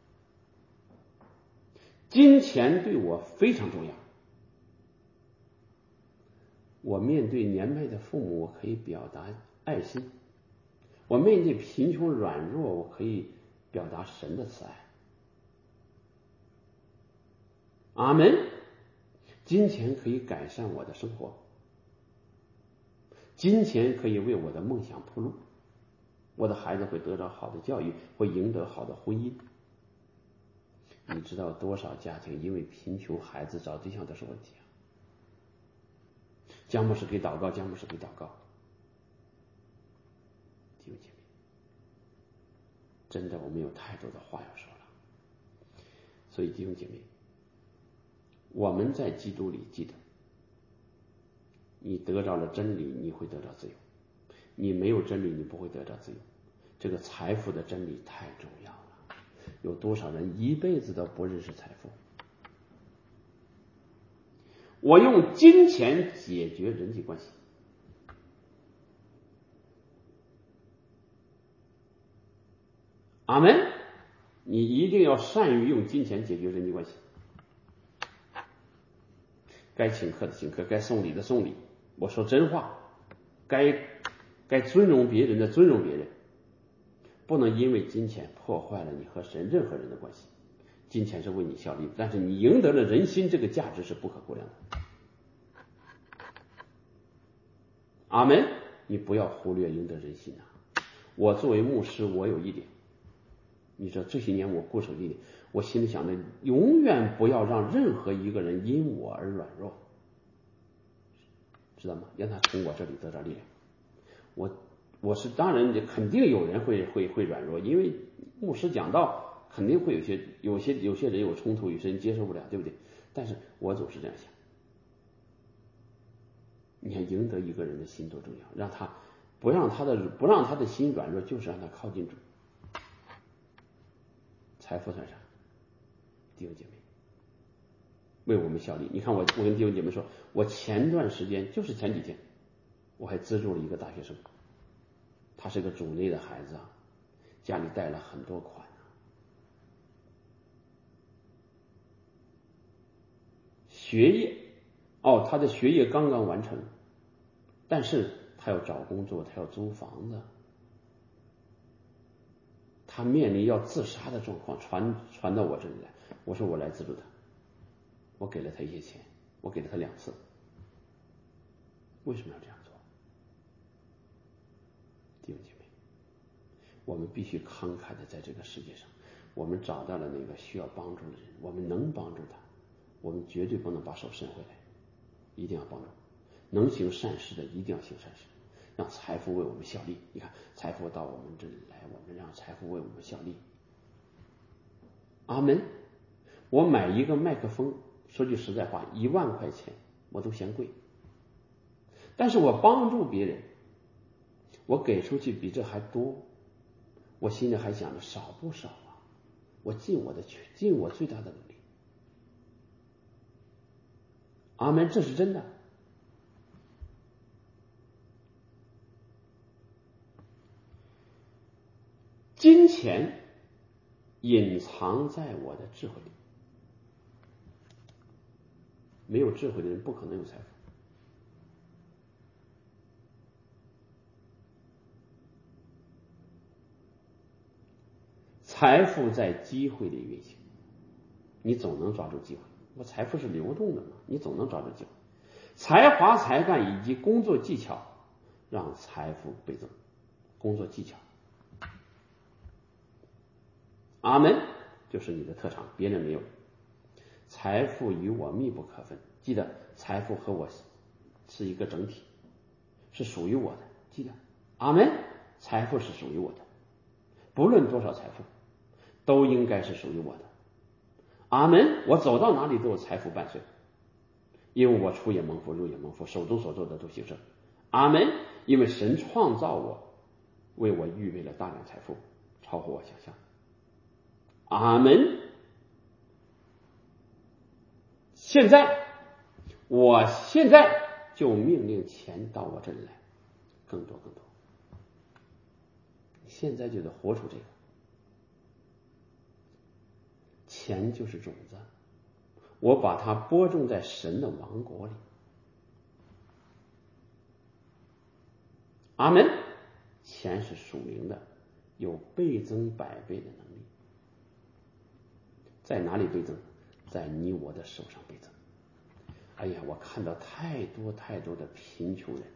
金钱对我非常重要。我面对年迈的父母，我可以表达爱心；我面对贫穷软弱，我可以表达神的慈爱。阿门。金钱可以改善我的生活，金钱可以为我的梦想铺路，我的孩子会得到好的教育，会赢得好的婚姻。你知道多少家庭因为贫穷，孩子找对象都是问题啊？江牧师给祷告，江牧师给祷告，弟兄姐妹，真的我们有太多的话要说了。所以弟兄姐妹，我们在基督里，记得你得到了真理，你会得到自由；你没有真理，你不会得到自由。这个财富的真理太重要了。有多少人一辈子都不认识财富？我用金钱解决人际关系。阿门。你一定要善于用金钱解决人际关系。该请客的请客，该送礼的送礼。我说真话，该该尊荣别人的尊荣别人。不能因为金钱破坏了你和神任何人的关系。金钱是为你效力，但是你赢得了人心，这个价值是不可估量的。阿门。你不要忽略赢得人心啊！我作为牧师，我有一点，你知道这些年我固守一点，我心里想着，永远不要让任何一个人因我而软弱。 知道吗？让他从我这里得到力量。我我是当然肯定有人会会会软弱，因为牧师讲道肯定会有些有些有些人有冲突，有些人接受不了，对不对？但是我总是这样想，你看赢得一个人的心多重要，让他不让他的不让他的心软弱，就是让他靠近主。财富算啥？弟兄姐妹，为我们效力。你看我我跟弟兄姐妹说，我前段时间就是前几天，我还资助了一个大学生，他是个主内的孩子啊，家里贷了很多款啊，学业哦，他的学业刚刚完成，但是他要找工作，他要租房子，他面临要自杀的状况，传传到我这里来，我说我来资助他，我给了他一些钱，我给了他两次。为什么要这样做？弟兄姐妹，我们必须慷慨的在这个世界上，我们找到了那个需要帮助的人，我们能帮助他，我们绝对不能把手伸回来，一定要帮助。能行善事的一定要行善事，让财富为我们效力。你看，财富到我们这里来，我们让财富为我们效力。阿门。我买一个麦克风，说句实在话，一万块钱我都嫌贵，但是我帮助别人，我给出去比这还多，我心里还想着少不少啊，我尽我的尽我最大的努力。阿门，这是真的。金钱隐藏在我的智慧里，没有智慧的人不可能有财富。财富在机会里运行，你总能抓住机会。我财富是流动的嘛，你总能抓住机会。才华、才干以及工作技巧让财富倍增。工作技巧，阿门，就是你的特长，别人没有。财富与我密不可分，记得财富和我是一个整体，是属于我的，记得，阿门。财富是属于我的，不论多少财富都应该是属于我的，阿门。我走到哪里都有财富伴随，因为我出也蒙福，入也蒙福，手中所做的都兴盛，阿门。因为神创造我，为我预备了大量财富，超乎我想象，阿门。现在我现在就命令钱到我这里来，更多更多，现在就得活出这个。钱就是种子，我把它播种在神的王国里，阿门。钱是属灵的，有倍增百倍的能力，在哪里倍增？在你我的手上倍增。哎呀，我看到太多太多的贫穷人，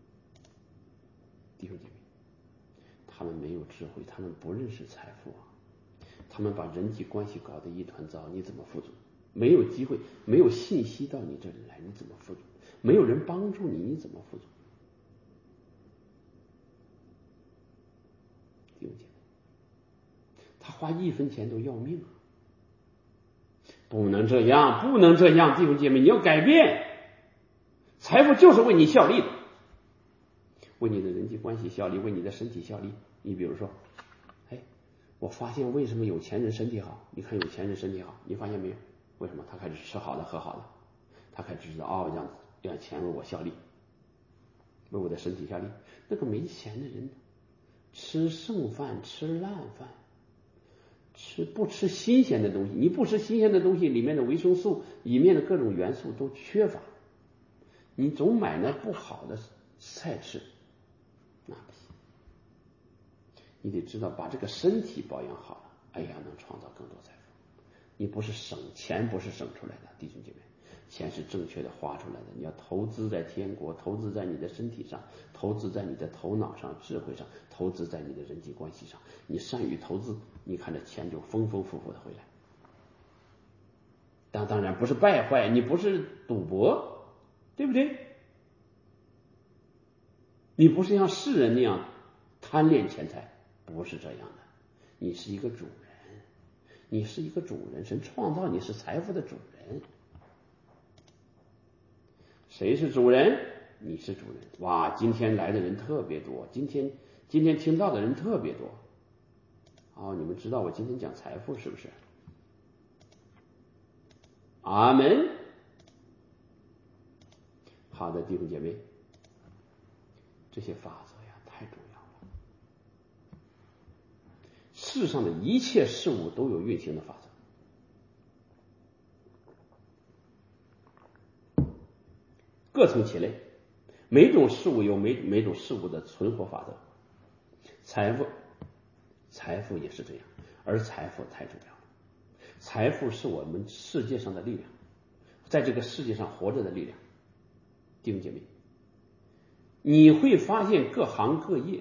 弟兄姐妹，他们没有智慧，他们不认识财富啊，他们把人际关系搞得一团糟，你怎么富足？没有机会，没有信息到你这里来，你怎么富足？没有人帮助你，你怎么富足？弟兄姐妹，他花一分钱都要命啊！不能这样，不能这样，弟兄姐妹，你要改变。财富就是为你效力的，为你的人际关系效力，为你的身体效力。你比如说，哎，我发现为什么有钱人身体好？你看有钱人身体好，你发现没有？为什么？他开始吃好的喝好的，他开始知道哦，让让钱为我效力，为我的身体效力。那个没钱的人吃剩饭，吃烂饭，吃不吃新鲜的东西？你不吃新鲜的东西，里面的维生素，里面的各种元素都缺乏。你总买那不好的菜吃，那不行。你得知道把这个身体保养好了，哎呀，能创造更多财富。你不是省钱，不是省出来的，弟兄姐妹，钱是正确的花出来的。你要投资在天国，投资在你的身体上，投资在你的头脑上、智慧上，投资在你的人际关系上。你善于投资，你看这钱就丰丰富富的回来。当当然不是败坏，你不是赌博，对不对？ 你不是像世人那样贪恋钱财，不是这样的。你是一个主人，你是一个主人，神创造你是财富的主人。谁是主人？你是主人。哇，今天来的人特别多，今天今天听到的人特别多。哦，你们知道我今天讲财富是不是？阿门。好的，弟兄姐妹，这些法则呀太重要了。世上的一切事物都有运行的法则，各从其类，每种事物有每每种事物的存活法则。财富，财富也是这样，而财富太重要了。财富是我们世界上的力量，在这个世界上活着的力量。弟兄姐妹，你会发现各行各业，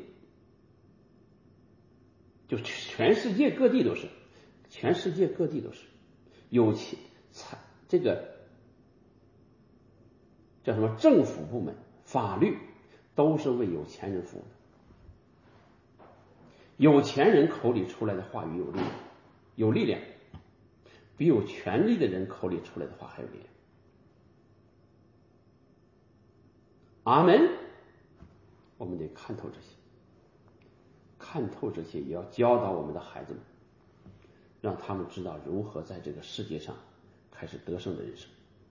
就全世界各地都是，全世界各地都是有钱财，这个叫什么？政府部门、法律都是为有钱人服务的。有钱人口里出来的话语有力量，有力量，比有权力的人口里出来的话还有力量。阿门。我们得看透这些，看透这些，也要教导我们的孩子们，让他们知道如何在这个世界上开始得胜的人生。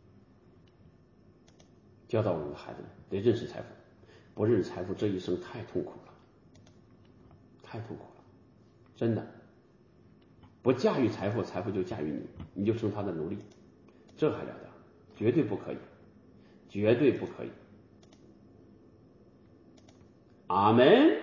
教导我们的孩子们得认识财富，不认识财富，这一生太痛苦了，太痛苦了，真的。不驾驭财富，财富就驾驭你，你就成他的奴隶，这还了得？绝对不可以，绝对不可以。阿门。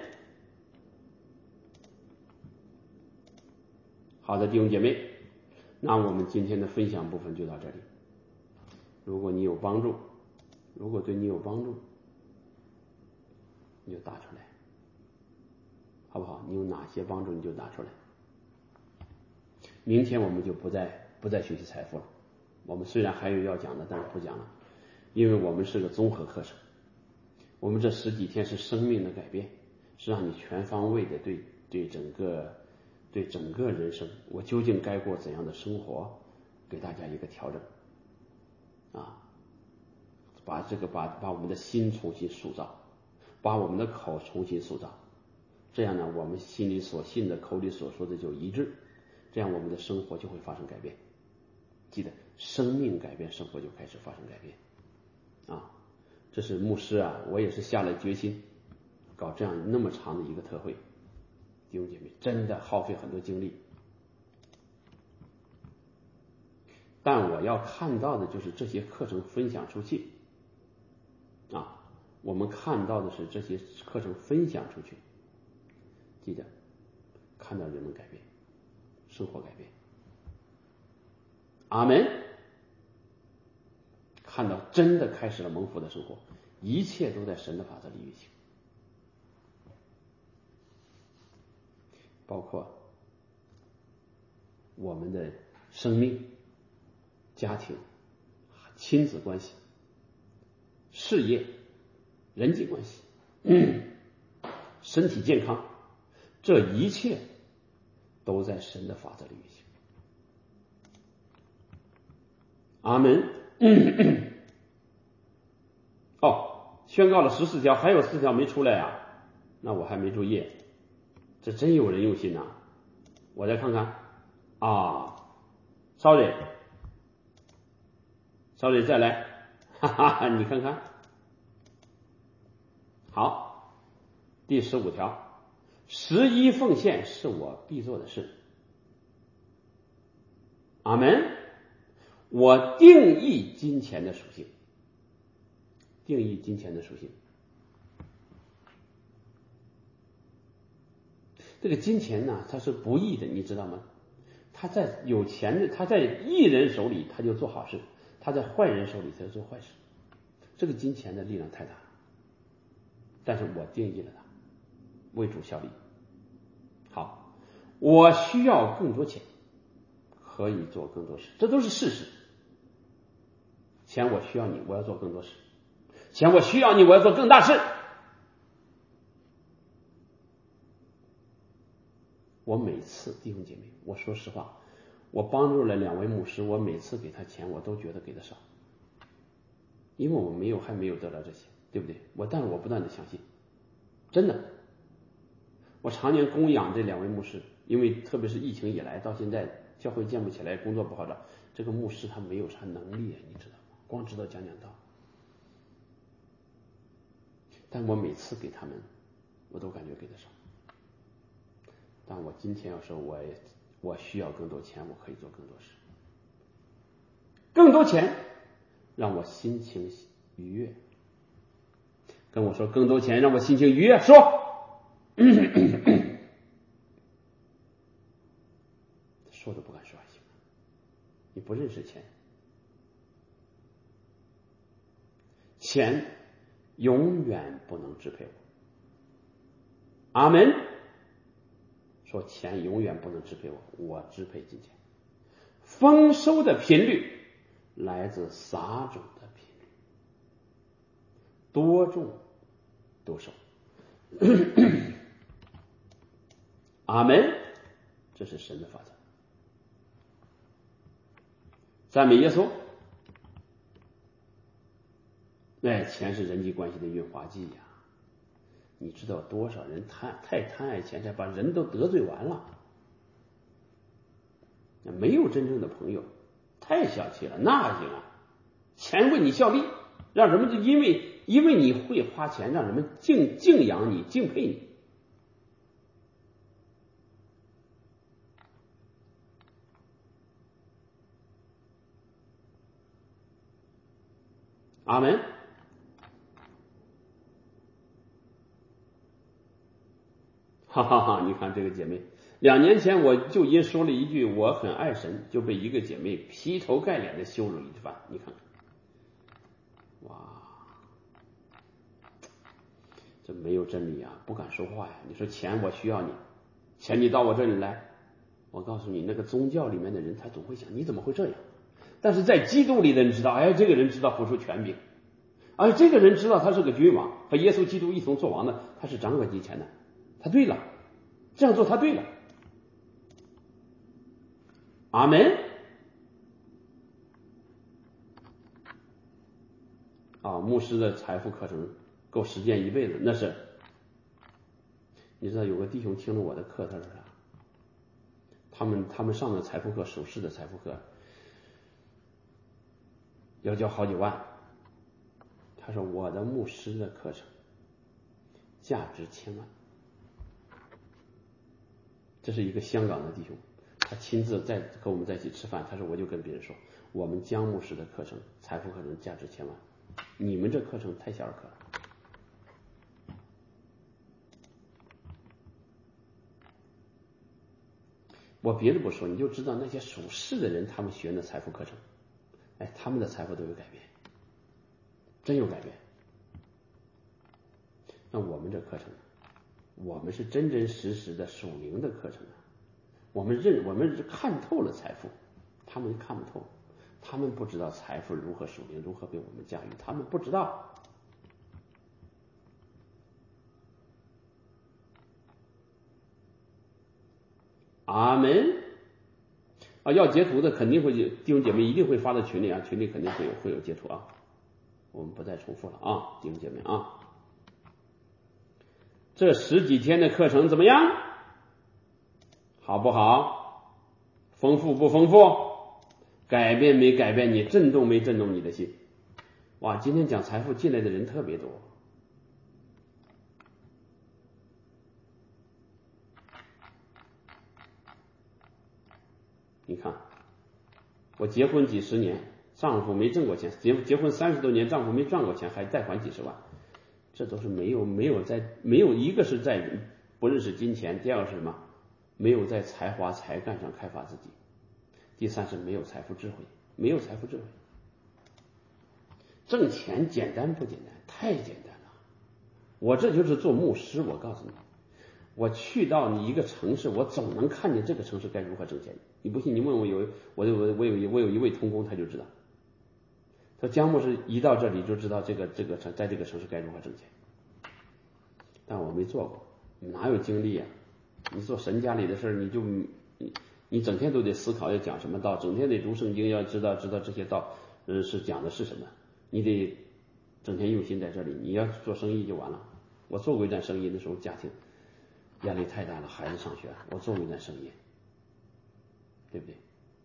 好的，弟兄姐妹，那我们今天的分享部分就到这里。如果你有帮助，如果对你有帮助，你就打出来，好不好？你有哪些帮助你就打出来。明天我们就不再不再学习财富了，我们虽然还有要讲的，但是不讲了，因为我们是个综合课程。我们这十几天是生命的改变，是让你全方位的对对整个对整个人生，我究竟该过怎样的生活，给大家一个调整啊，把这个把把我们的心重新塑造，把我们的口重新塑造，这样呢，我们心里所信的，口里所说的就一致，这样我们的生活就会发生改变。记得，生命改变，生活就开始发生改变啊！这是牧师啊，我也是下了决心搞这样那么长的一个特会，弟兄姐妹，真的耗费很多精力，但我要看到的就是这些课程分享出去啊，我们看到的是这些课程分享出去，记得看到人们改变，生活改变。阿门。看到真的开始了蒙福的生活，一切都在神的法则里运行，包括我们的生命、家庭、亲子关系、事业、人际关系、嗯、身体健康，这一切都在神的法则里运行。阿门。哦，宣告了十四条，还有四条没出来啊，那我还没注意，这真有人用心呐！我再看看啊 ，sorry，sorry， 再来，哈哈，你看看，好，第十五条，十一奉献是我必做的事。阿门。我定义金钱的属性，定义金钱的属性。这个金钱呢，它是不义的，你知道吗？他在有钱的，他在义人手里他就做好事，他在坏人手里他就做坏事。这个金钱的力量太大了，但是我定义了它，为主效力。好，我需要更多钱，可以做更多事，这都是事实。钱我需要你，我要做更多事；钱我需要你，我要做更大事。 我每次弟兄姐妹，我说实话，我帮助了两位牧师，我每次给他钱，我都觉得给的少，因为我没有还没有得到这些，对不对？我但是我不断的相信，真的，我常年供养这两位牧师，因为特别是疫情以来到现在，教会建不起来，工作不好找，这个牧师他没有啥能力，你知道吗？光知道讲讲道，但我每次给他们，我都感觉给的少。但我今天要说我我需要更多钱，我可以做更多事，更多钱让我心情愉悦。跟我说更多钱让我心情愉悦，说说都不敢说还行，你不认识钱，钱永远不能支配我。阿门。说钱永远不能支配我，我支配金钱。丰收的频率来自撒种的频率，多种多收。阿门。这是神的法则。赞美耶稣。哎，钱是人际关系的润滑剂呀、啊。你知道多少人贪太贪爱钱财，把人都得罪完了，没有真正的朋友，太小气了，那行啊？钱为你效力，让人们就因为因为你会花钱，让人们敬敬仰你，敬佩你。阿门。哈哈哈！你看这个姐妹，两年前我就因说了一句我很爱神，就被一个姐妹劈头盖脸的羞辱一番。你看看，哇，这没有真理啊，不敢说话呀。你说钱我需要你，钱你到我这里来，我告诉你，那个宗教里面的人他总会想你怎么会这样？但是在基督里的人知道，哎，这个人知道付出权柄，而这个人知道他是个君王，和耶稣基督一同做王的，他是掌管金钱的，他对了，这样做他对了。阿门。啊，牧师的财富课程够实践一辈子，那是。你知道有个弟兄听了我的课，他说啥？他们他们上的财富课，首饰的财富课，要交好几万。他说我的牧师的课程价值千万。这是一个香港的弟兄，他亲自在和我们在一起吃饭，他说我就跟别人说，我们江牧师的课程财富课程价值千万，你们这课程太小儿科了。我别的不说，你就知道那些属世的人，他们学的财富课程，哎，他们的财富都有改变，真有改变。那我们这课程，我们是真真实实的属灵的课程啊。我们认我们是看透了财富，他们看不透，他们不知道财富如何属灵，如何被我们驾驭，他们不知道。阿门。啊，要截图的肯定会，弟兄姐妹一定会发到群里啊，群里肯定会有会有截图啊。我们不再重复了啊，弟兄姐妹啊。这十几天的课程怎么样？好不好？丰富不丰富？改变没改变你？震动没震动你的心？哇，今天讲财富进来的人特别多。你看，我结婚几十年，丈夫没挣过钱，结结婚三十多年，丈夫没赚过钱，还贷款几十万，这都是没有没有在没有一个是在不认识金钱，第二个是什么？没有在才华才干上开发自己，第三是没有财富智慧，没有财富智慧。挣钱简单不简单？太简单了。我这就是做牧师，我告诉你，我去到你一个城市，我总能看见这个城市该如何挣钱。你不信，你问我有我有我有我有一位同工，他就知道。他江牧师一到这里就知道这个这个城在这个城市该如何挣钱。但我没做过，哪有精力啊？ 你做神家里的事儿，你就你你整天都得思考要讲什么道，整天得读圣经，要知道知道这些道呃是讲的是什么，你得整天用心在这里。你要做生意就完了。我做过一段生意的时候，家庭压力太大了，孩子上学，我做过一段生意，对不对？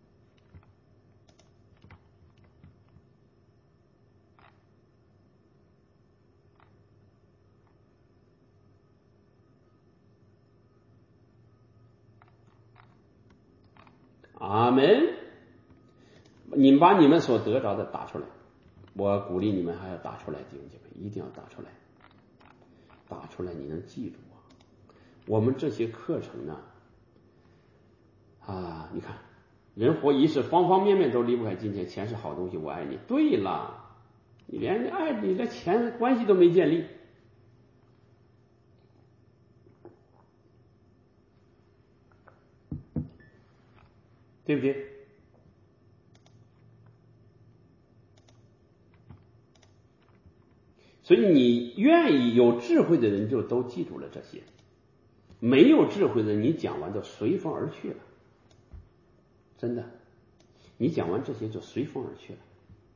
阿门。你们把你们所得着的打出来，我鼓励你们还要打出来，弟兄姐妹一定要打出来，打出来你能记住啊。我们这些课程呢，啊，你看人活一世，方方面面都离不开金钱，钱是好东西，我爱你。对了，你连爱你的钱关系都没建立，对不对？所以你愿意有智慧的人就都记住了这些，没有智慧的人你讲完就随风而去了，真的，你讲完这些就随风而去了。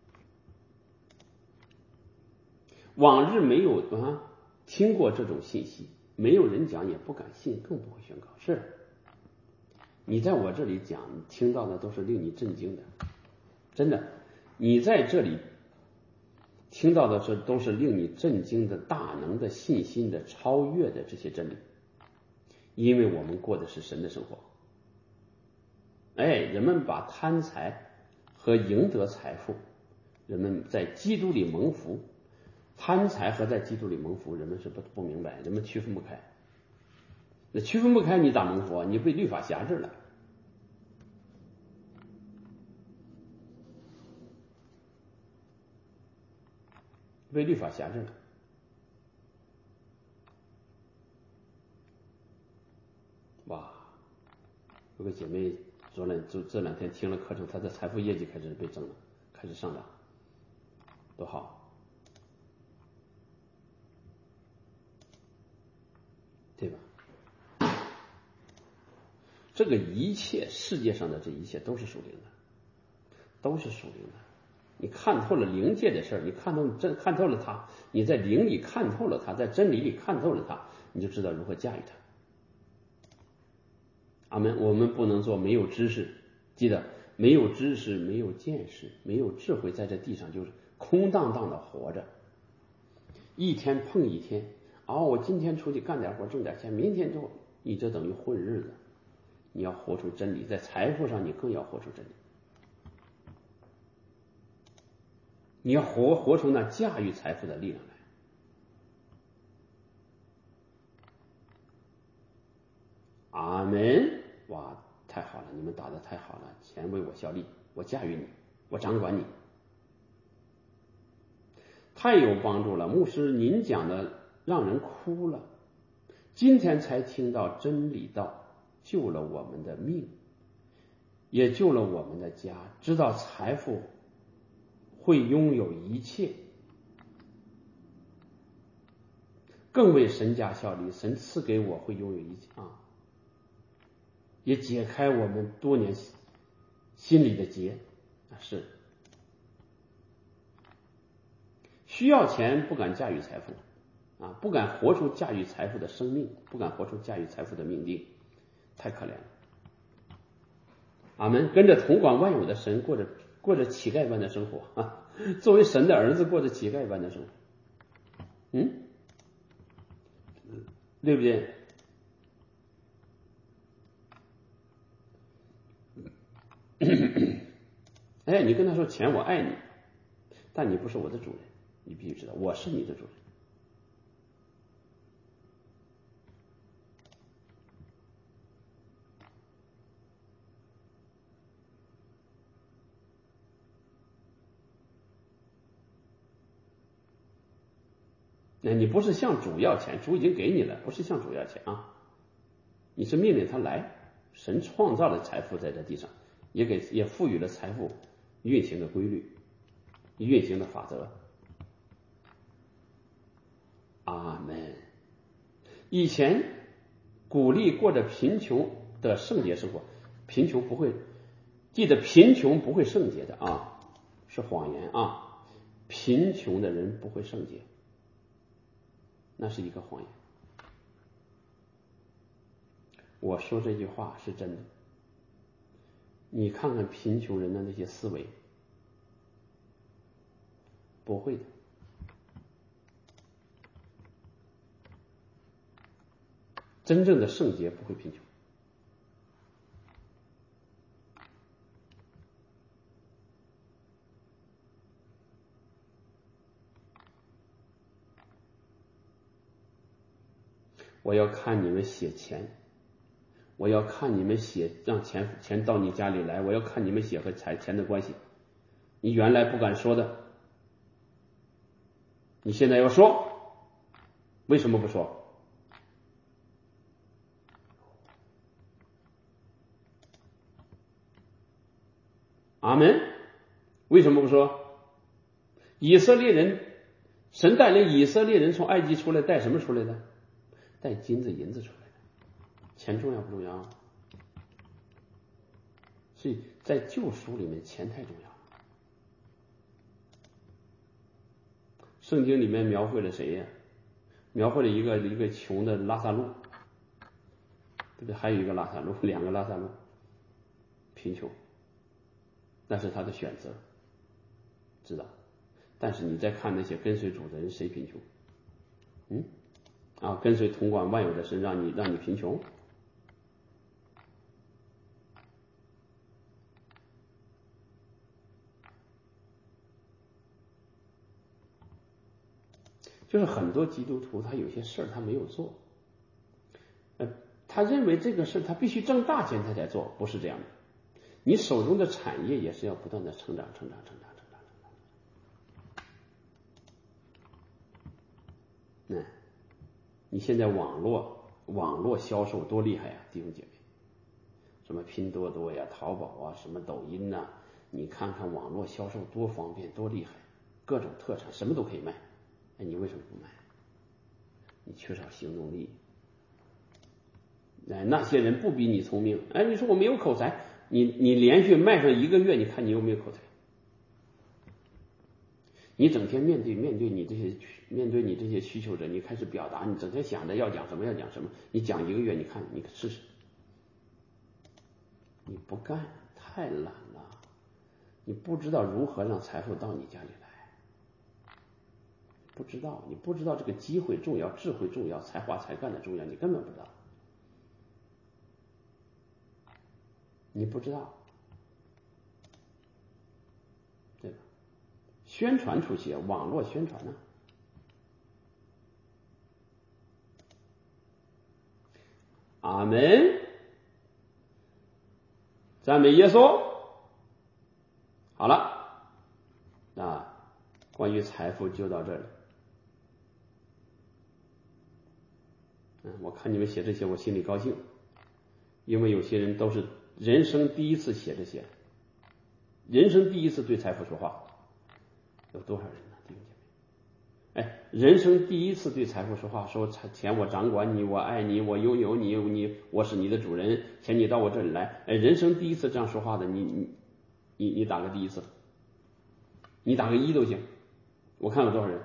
往日没有啊听过这种信息，没有人讲也不敢信，更不会宣告。是你在我这里讲听到的都是令你震惊的，真的，你在这里听到的是都是令你震惊的大能的信心的超越的这些真理，因为我们过的是神的生活。哎，人们把贪财和赢得财富，人们在基督里蒙福，贪财和在基督里蒙福，人们是不不明白，人们区分不开。那区分不开，你咋蒙福啊？你被律法辖制了。被律法辖制了。哇，有个姐妹昨两这这两天听了课程，她的财富业绩开始被增了，开始上涨，多好，对吧？这个一切世界上的这一切都是属灵的，都是属灵的。你看透了灵界的事儿，你看透真看透了它，你在灵里看透了它，在真理里看透了它，你就知道如何驾驭它。阿门。我们不能做没有知识，记得没有知识、没有见识、没有智慧，在这地上就是空荡荡的活着，一天碰一天。哦，我今天出去干点活挣点钱，明天就你这等于混日子。你要活出真理，在财富上你更要活出真理。你要活活出那驾驭财富的力量来。阿门。哇，太好了，你们打得太好了，钱为我效力，我驾驭你，我掌管你，太有帮助了。牧师您讲的让人哭了，今天才听到真理道，救了我们的命，也救了我们的家，知道财富会拥有一切，更为神家效力，神赐给我会拥有一切啊，也解开我们多年心里的结。是需要钱不敢驾驭财富啊，不敢活出驾驭财富的生命，不敢活出驾驭财富的命定，太可怜了。阿门。跟着统管万有的神过着过着乞丐般的生活啊，作为神的儿子过着乞丐般的生活，嗯，对不对？哎，你跟他说钱我爱你，但你不是我的主人，你必须知道我是你的主人。那你不是向主要钱，主已经给你了，不是向主要钱啊，你是命令他来。神创造了财富在这地上，也给也赋予了财富运行的规律，运行的法则。阿门。以前鼓励过着贫穷的圣洁生活。贫穷不会，记得贫穷不会圣洁的啊，是谎言啊！贫穷的人不会圣洁，那是一个谎言。我说这句话是真的，你看看贫穷人的那些思维，不会的。真正的圣洁不会贫穷。我要看你们写钱，我要看你们写让钱钱到你家里来，我要看你们写和财钱的关系。你原来不敢说的，你现在要说，为什么不说？阿门。为什么不说？以色列人，神带领以色列人从埃及出来，带什么出来的？带金子银子出来的。钱重要不重要？所以在旧书里面，钱太重要了。圣经里面描绘了谁呀？描绘了一个一个穷的拉萨路，对不对？还有一个拉萨路，两个拉萨路，贫穷，那是他的选择，知道？但是你再看那些跟随主的人，谁贫穷？嗯，啊，跟随统管万有的神，让你让你贫穷？就是很多基督徒他有些事儿他没有做，呃，他认为这个事他必须挣大钱他才做，不是这样的。你手中的产业也是要不断的成长，成长，成长，成长，成长。嗯，你现在网络网络销售多厉害呀，弟兄姐妹，什么拼多多呀、淘宝啊、什么抖音呐、啊，你看看网络销售多方便多厉害，各种特产什么都可以卖。哎，你为什么不卖？你缺少行动力。哎，那些人不比你聪明。哎，你说我没有口才，你你连续卖上一个月，你看你有没有口才？你整天面对面对你这些面对你这些需求者，你开始表达，你整天想着要讲什么要讲什么，你讲一个月，你看你试试，你不干，太懒了，你不知道如何让财富到你家里来。不知道，你不知道这个机会重要，智慧重要，才华才干的重要，你根本不知道，你不知道，对吧？宣传出去，网络宣传呢、啊？阿门，赞美耶稣。好了，啊，关于财富就到这里。嗯，我看你们写这些，我心里高兴，因为有些人都是人生第一次写这些，人生第一次对财富说话，有多少人呢？弟兄姐妹，哎，人生第一次对财富说话，说钱我掌管你，我爱你，我拥有你，你我是你的主人，钱你到我这里来，哎，人生第一次这样说话的，你你你你打个第一次，你打个一都行，我看有多少人。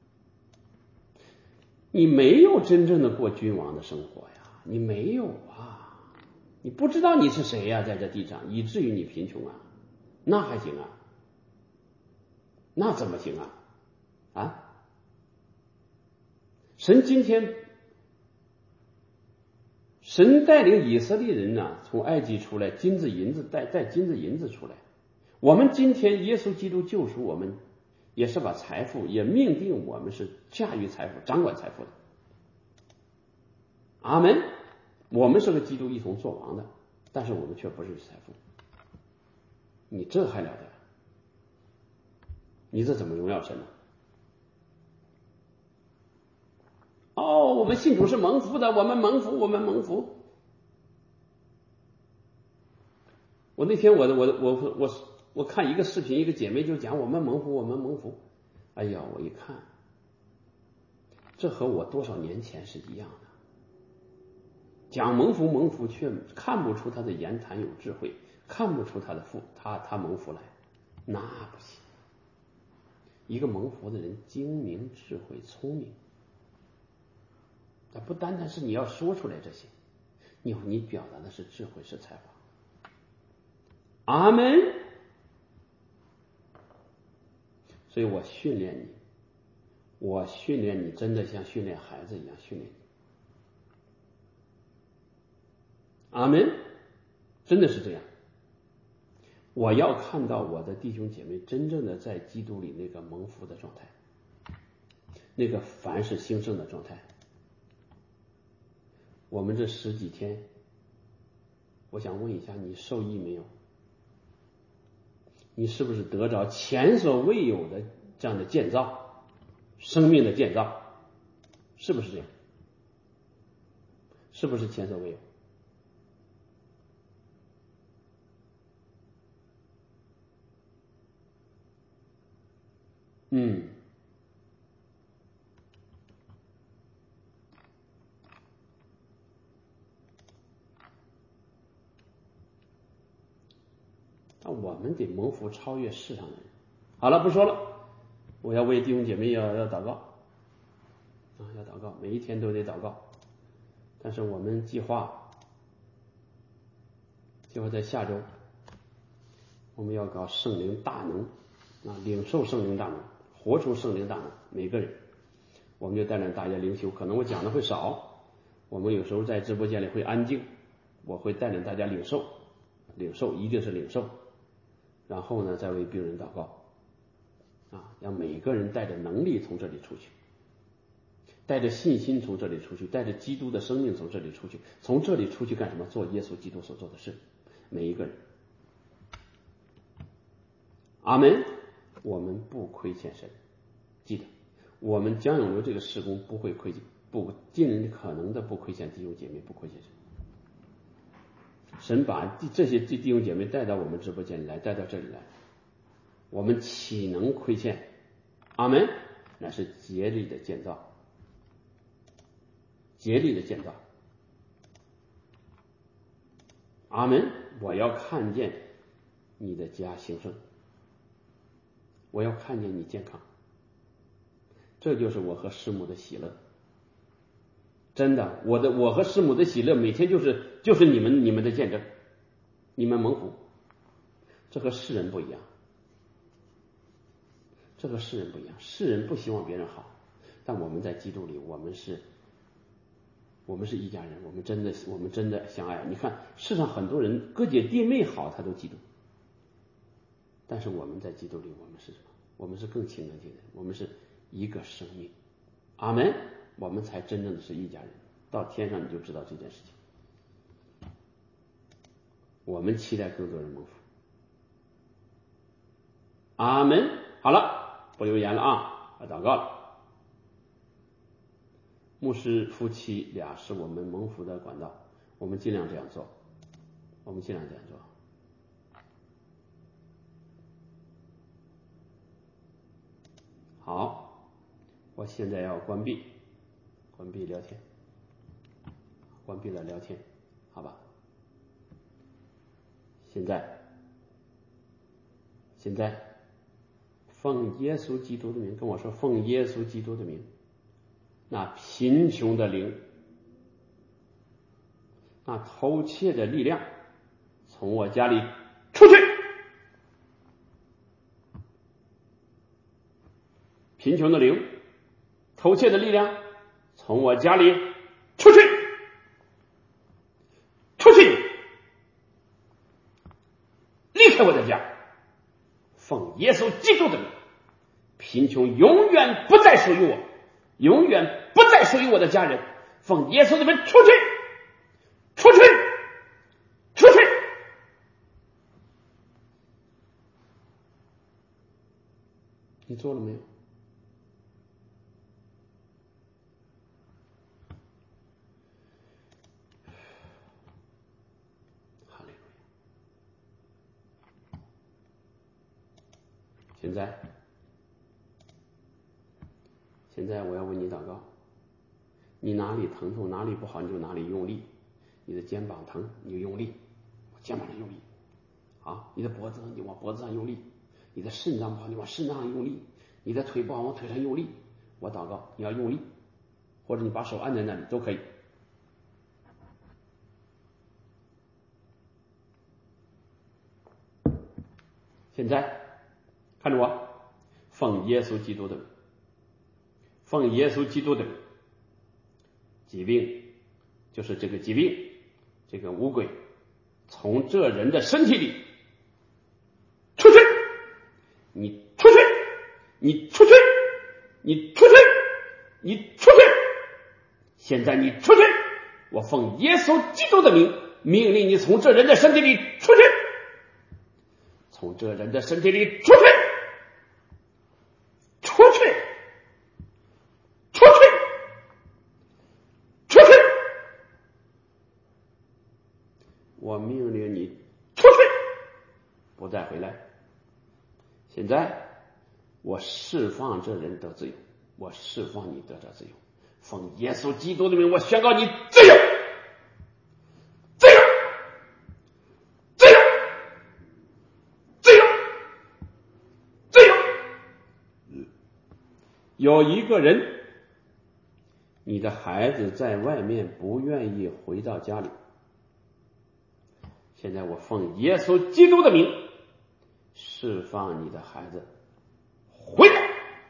你没有真正的过君王的生活呀，你没有啊，你不知道你是谁呀，在这地上，以至于你贫穷啊，那还行啊？那怎么行啊？啊？神今天，神带领以色列人呢，从埃及出来，金子银子带带金子银子出来。我们今天耶稣基督救赎我们，也是把财富也命定我们是驾驭财富、掌管财富的。阿门。我们是个基督一同作王的，但是我们却不是财富。你这还了得？你这怎么荣耀神呢？哦，我们信主是蒙福的，我们蒙福，我们蒙福。我那天我我我我我看一个视频，一个姐妹就讲我们蒙福，我们蒙福。哎呀，我一看，这和我多少年前是一样的。 讲蒙福蒙福，却看不出他的言谈有智慧，看不出他的福，他他蒙福来，那不行。一个蒙福的人，精明、智慧、聪明，那不单单是你要说出来这些，你你表达的是智慧，是才华。阿门。所以我训练你，我训练你，真的像训练孩子一样训练你。阿门，真的是这样。我要看到我的弟兄姐妹真正的在基督里那个蒙福的状态，那个凡事兴盛的状态。我们这十几天，我想问一下，你受益没有？你是不是得着前所未有的这样的建造，生命的建造？是不是这样？是不是前所未有？嗯，那我们得蒙福超越世上的人。好了，不说了，我要为弟兄姐妹要要祷告啊，要祷告，每一天都得祷告。但是我们计划，计划在下周，我们要搞圣灵大能啊，领受圣灵大能，活出圣灵大能，每个人。我们就带领大家灵修，可能我讲的会少，我们有时候在直播间里会安静，我会带领大家领受，领受一定是领受，然后呢再为病人祷告啊，让每个人带着能力从这里出去，带着信心从这里出去，带着基督的生命从这里出去，从这里出去干什么？做耶稣基督所做的事，每一个人。阿门。我们不亏欠神，记得我们江永流这个事工不会亏欠，不尽可能的不亏欠弟兄姐妹，不亏欠神。神把这些弟兄姐妹带到我们直播间里来，带到这里来，我们岂能亏欠？阿门。那是竭力的建造，竭力的建造。阿门。我要看见你的家兴盛，我要看见你健康，这就是我和师母的喜乐。真的，我的我和师母的喜乐，每天就是就是你们你们的见证，你们蒙福，这和世人不一样，这和世人不一样。世人不希望别人好，但我们在基督里，我们是，我们是一家人，我们真的我们真的相爱。你看世上很多人哥姐弟妹好，他都嫉妒，但是我们在基督里，我们是什么？我们是更亲更近的，我们是一个生命。阿门。我们才真正的是一家人。到天上你就知道这件事情。我们期待更多人蒙福。阿门。好了，不留言了啊，要祷告了。牧师夫妻俩是我们蒙福的管道，我们尽量这样做，我们尽量这样做。好，我现在要关闭，关闭聊天，关闭了聊天，好吧？现在，现在，奉耶稣基督的名，跟我说，奉耶稣基督的名，那贫穷的灵，那偷窃的力量，从我家里出去。贫穷的灵，偷窃的力量，从我家里出去，出去，离开我的家。奉耶稣基督的名，贫穷永远不再属于我，永远不再属于我的家人。奉耶稣的名，出去，出去，出去。你做了没有？现在，现在我要为你祷告。你哪里疼痛，哪里不好，你就哪里用力。 你的肩膀疼，你就用力，肩膀上用力啊，你的脖子你往脖子上用力，你的肾脏不好你往肾脏上用力，你的腿不好往腿上用力。我祷告你要用力，或者你把手按在那里都可以。现在看着我，奉耶稣基督的名，奉耶稣基督的名，疾病就是这个疾病，这个污鬼从这人的身体里出去，你出去，你出去，你出去，你出去，现在你出去，我奉耶稣基督的名命令你从这人的身体里出去，从这人的身体里出去，出去，出去，出去，我命令你出去，不再回来。现在我释放这人得自由，我释放你得着自由，奉耶稣基督的名，我宣告你自由，自由，自由，自由，自由。有一个人，你的孩子在外面不愿意回到家里，现在我奉耶稣基督的名释放你的孩子回来，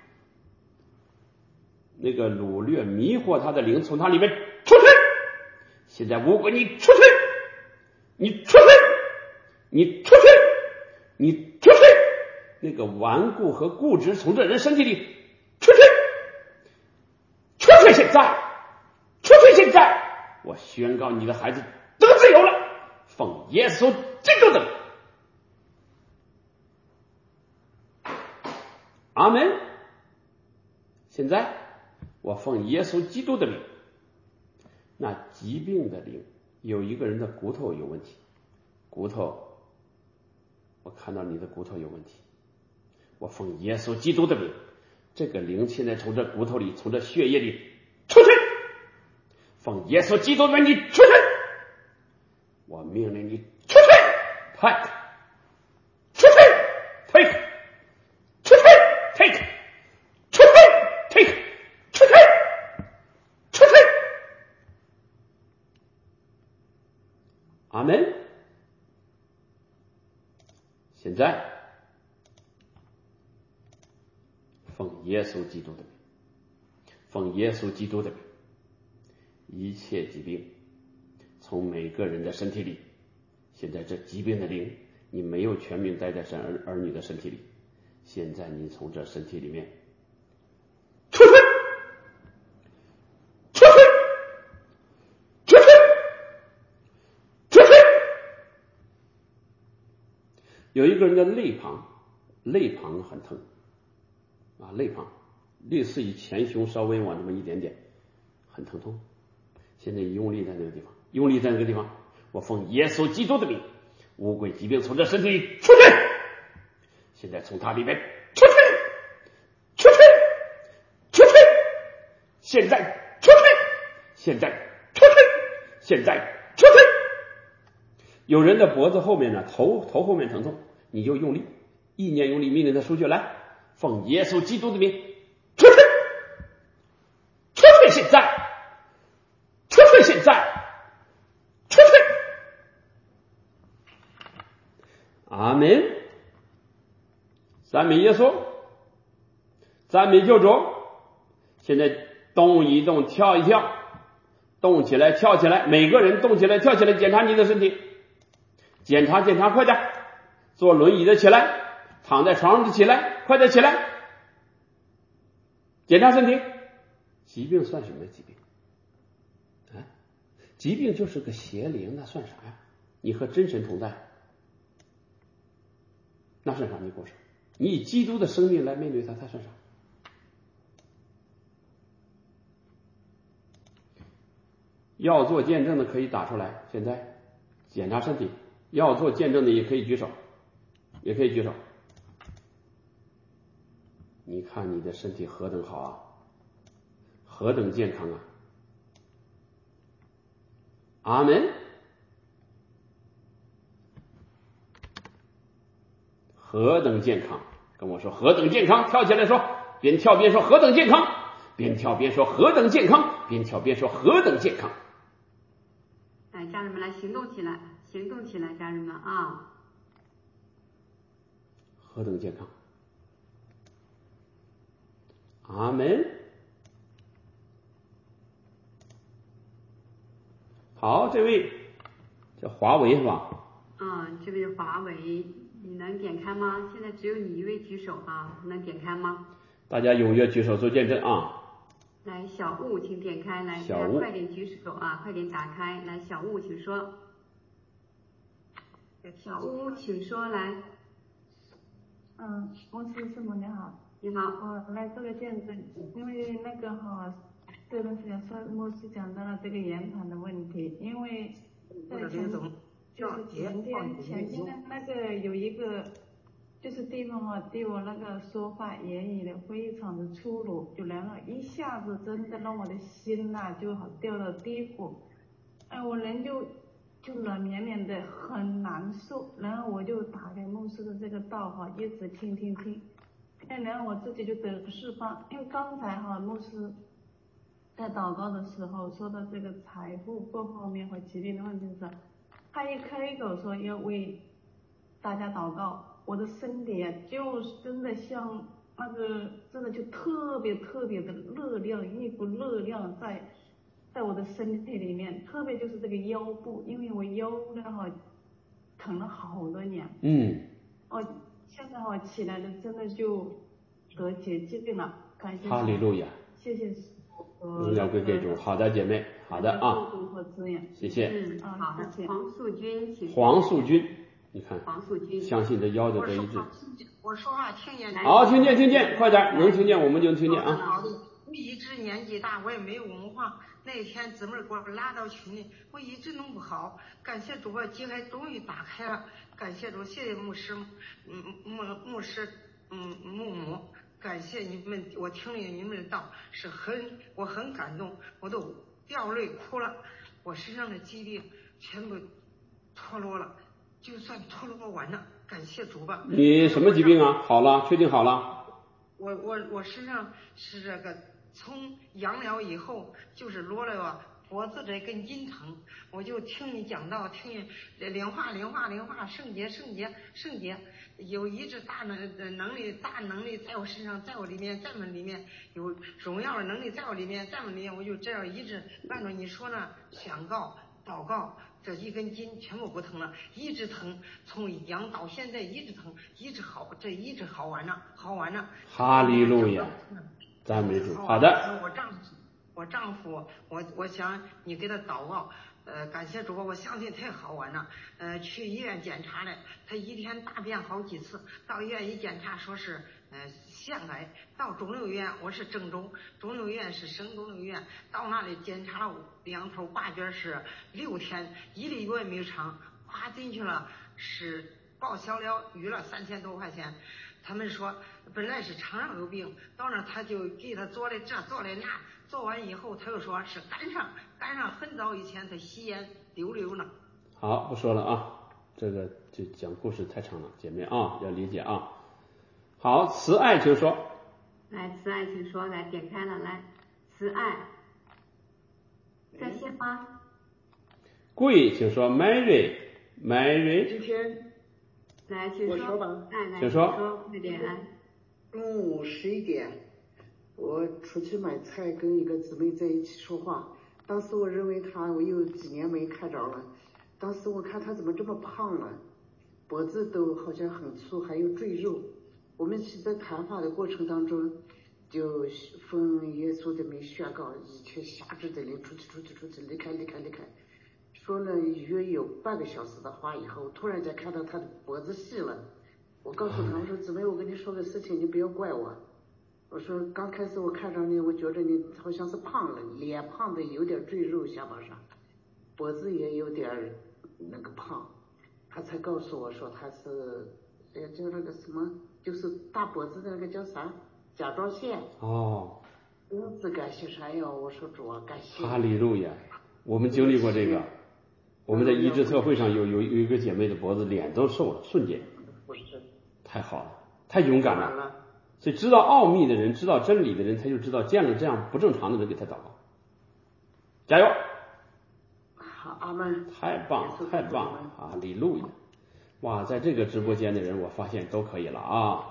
那个掳掠迷惑他的灵从他里面出去，现在污鬼你出去，你出去，你出去，你出去，那个顽固和固执从这人身体里出去，出去，现在出去，现在我宣告你的孩子得自由了，奉耶稣基督的名，阿门。现在我奉耶稣基督的名，那疾病的灵，有一个人的骨头有问题，骨头，我看到你的骨头有问题，我奉耶稣基督的名，这个灵现在从这骨头里，从这血液里出去，奉耶稣基督的名你出去，我命令你出去，快出去 take 出去 take 出去 take 出去出去，阿门。现在奉耶稣基督的名，奉耶稣基督的名，一切疾病从每个人的身体里，现在这疾病的灵，你没有权柄待在神儿儿女的身体里，现在你从这身体里面出去，出去，出去，出去。有一个人的肋旁，肋旁很疼啊，肋旁类似于前胸稍微往这么一点点，很疼痛。现在用力在那个地方，用力在那个地方，我奉耶稣基督的名，污鬼疾病从这身体里出去，现在从他里面出去，出去，出去，现在出去，现在出去，现在出去。有人的脖子后面呢，头头后面疼痛，你就用力，意念用力，命令他出去，来，奉耶稣基督的名出去，出去，现在出去，现在出去，阿门。赞美耶稣，赞美救主。现在动一动，跳一跳，动起来，跳起来，每个人动起来，跳起来，检查你的身体，检查检查，快点，坐轮椅的起来，躺在床上的起来，快点起来，检查身体。疾病算什么疾病啊？疾病就是个邪灵，那算啥呀？你和真神同在，那算啥？你跟我说，你以基督的生命来面对它，它算啥？要做见证的可以打出来，现在检查身体，要做见证的也可以举手，也可以举手。你看你的身体何等好啊，何等健康啊，阿门。 何等健康，跟我说何等健康，跳起来说，边跳边说何等健康，边跳边说何等健康，边跳边说何等健康。 来，家人们来行动起来，行动起来，家人们啊！ 何等健康，阿门。好，这位叫华为是吧？ 啊，这位华为，你能点开吗？现在只有你一位举手啊，能点开吗？ 大家踊跃举手做见证啊！ 来，小物请点开，来，大家快点举手啊，快点打开，来，小物请说。小物请说，来。 嗯，牧师师母你好。 你好。 我来做个见证，因为那个哈，这段时间说牧师讲到了这个圆盘的问题，因为在前就是前天前天的那个有一个就是地方啊，对我那个说话言语的非常的粗鲁，就然后一下子真的让我的心呐、啊、就好掉到低谷，哎，我人就就软绵绵的很难受，然后我就打开牧师的这个道哈，一直听听听，哎，然后我自己就得了释放，因为刚才哈牧师在祷告的时候说到这个财富各方面和疾病的问题的时候，他一开口说要为大家祷告，我的身体啊就是真的像那个真的就特别特别的热量，一股热量在在我的身体里面，特别就是这个腰部，因为我腰呢哈疼了好多年， 嗯， 哦，现在哈起来了，真的就得洁净了，感谢哈利路亚， 谢谢荣耀归给主。好的，姐妹，好的啊，谢谢。 嗯，好的。黄素君，请。 黄素君，你看， 黄素君， 相信这腰就得医治。 我说话听见。 好，听见听见，快点，能听见我们就听见啊。 好的，我一直年纪大，我也没有文化。那天姊妹给我拉到群里，我一直弄不好。感谢主播机还终于打开了，感谢主，谢谢牧师，嗯牧牧师，嗯牧母，感谢你们，我听了你们的道是很，我很感动，我都掉泪哭了，我身上的疾病全部脱落了，就算脱落完了，感谢主吧。 你什么疾病啊？好了，确定好了？ 我我我身上是这个。从阳了以后，就是落了脖子这根筋疼，我就听你讲到，听你灵化灵化灵化，圣洁圣洁圣洁，有一只大能能力大能力在我身上，在我里面，在我里面有荣耀的能力在我里面，在我里面，我就这样一直按照你说呢，宣告祷告，这一根筋全部不疼了，一直疼，从阳到现在一直疼，一直好，这一直好完了，好完了。 哈利路亚。赞美主。好的。 我丈夫，我丈夫，我我想你给他祷告，呃，感谢主，我相信太好玩了。呃，去医院检查了，他一天大便好几次，到医院一检查说是呃腺癌，到肿瘤医院我是郑州，肿瘤医院是省肿瘤医院，到那里检查了两头挂卷是六天，一个月没有长，花进去了是报销了余了三千多块钱。他们说本来是肠上有病，到那他就给他做了这做了那，做完以后他又说是肝上，肝上很早以前他吸烟丢瘤了。 好，不说了啊，这个就讲故事太长了，姐妹啊要理解啊。好，慈爱请说。 来，慈爱请说，来点开了，来，慈爱在线吗？ 贵请说 ，Mary Mary。 今天。 来，请说。 我说吧。 哎，来， 请说。 快点来。 中午十一点，我出去买菜，跟一个姊妹在一起说话。当时我认为她，我有几年没看着了。当时我看她怎么这么胖了，脖子都好像很粗，还有赘肉。我们是在谈话的过程当中，就奉耶稣的名宣告，一切辖制的灵出去出去出去，离开离开离开。说了约有半个小时的话以后，突然间看到他的脖子细了。我告诉他，我说姊妹，我跟你说个事情，你不要怪我。我说刚开始我看着你，我觉着你好像是胖了，脸胖的有点赘肉，下巴上，脖子也有点那个胖。他才告诉我说他是，哎叫那个什么，就是大脖子的那个叫啥，甲状腺。 哦。 如此感谢神呀！我说主啊，感谢。 哈利路亚，我们经历过这个。我们在医治特会上有有有一个姐妹的脖子脸都瘦了，瞬间， 太好了，太勇敢了。 了。所以知道奥秘的人，知道真理的人，他就知道见了这样不正常的人给他祷告。加油！ 好，阿门。 太棒了，太棒了啊！李路亚，哇，在这个直播间的人，我发现都可以了啊。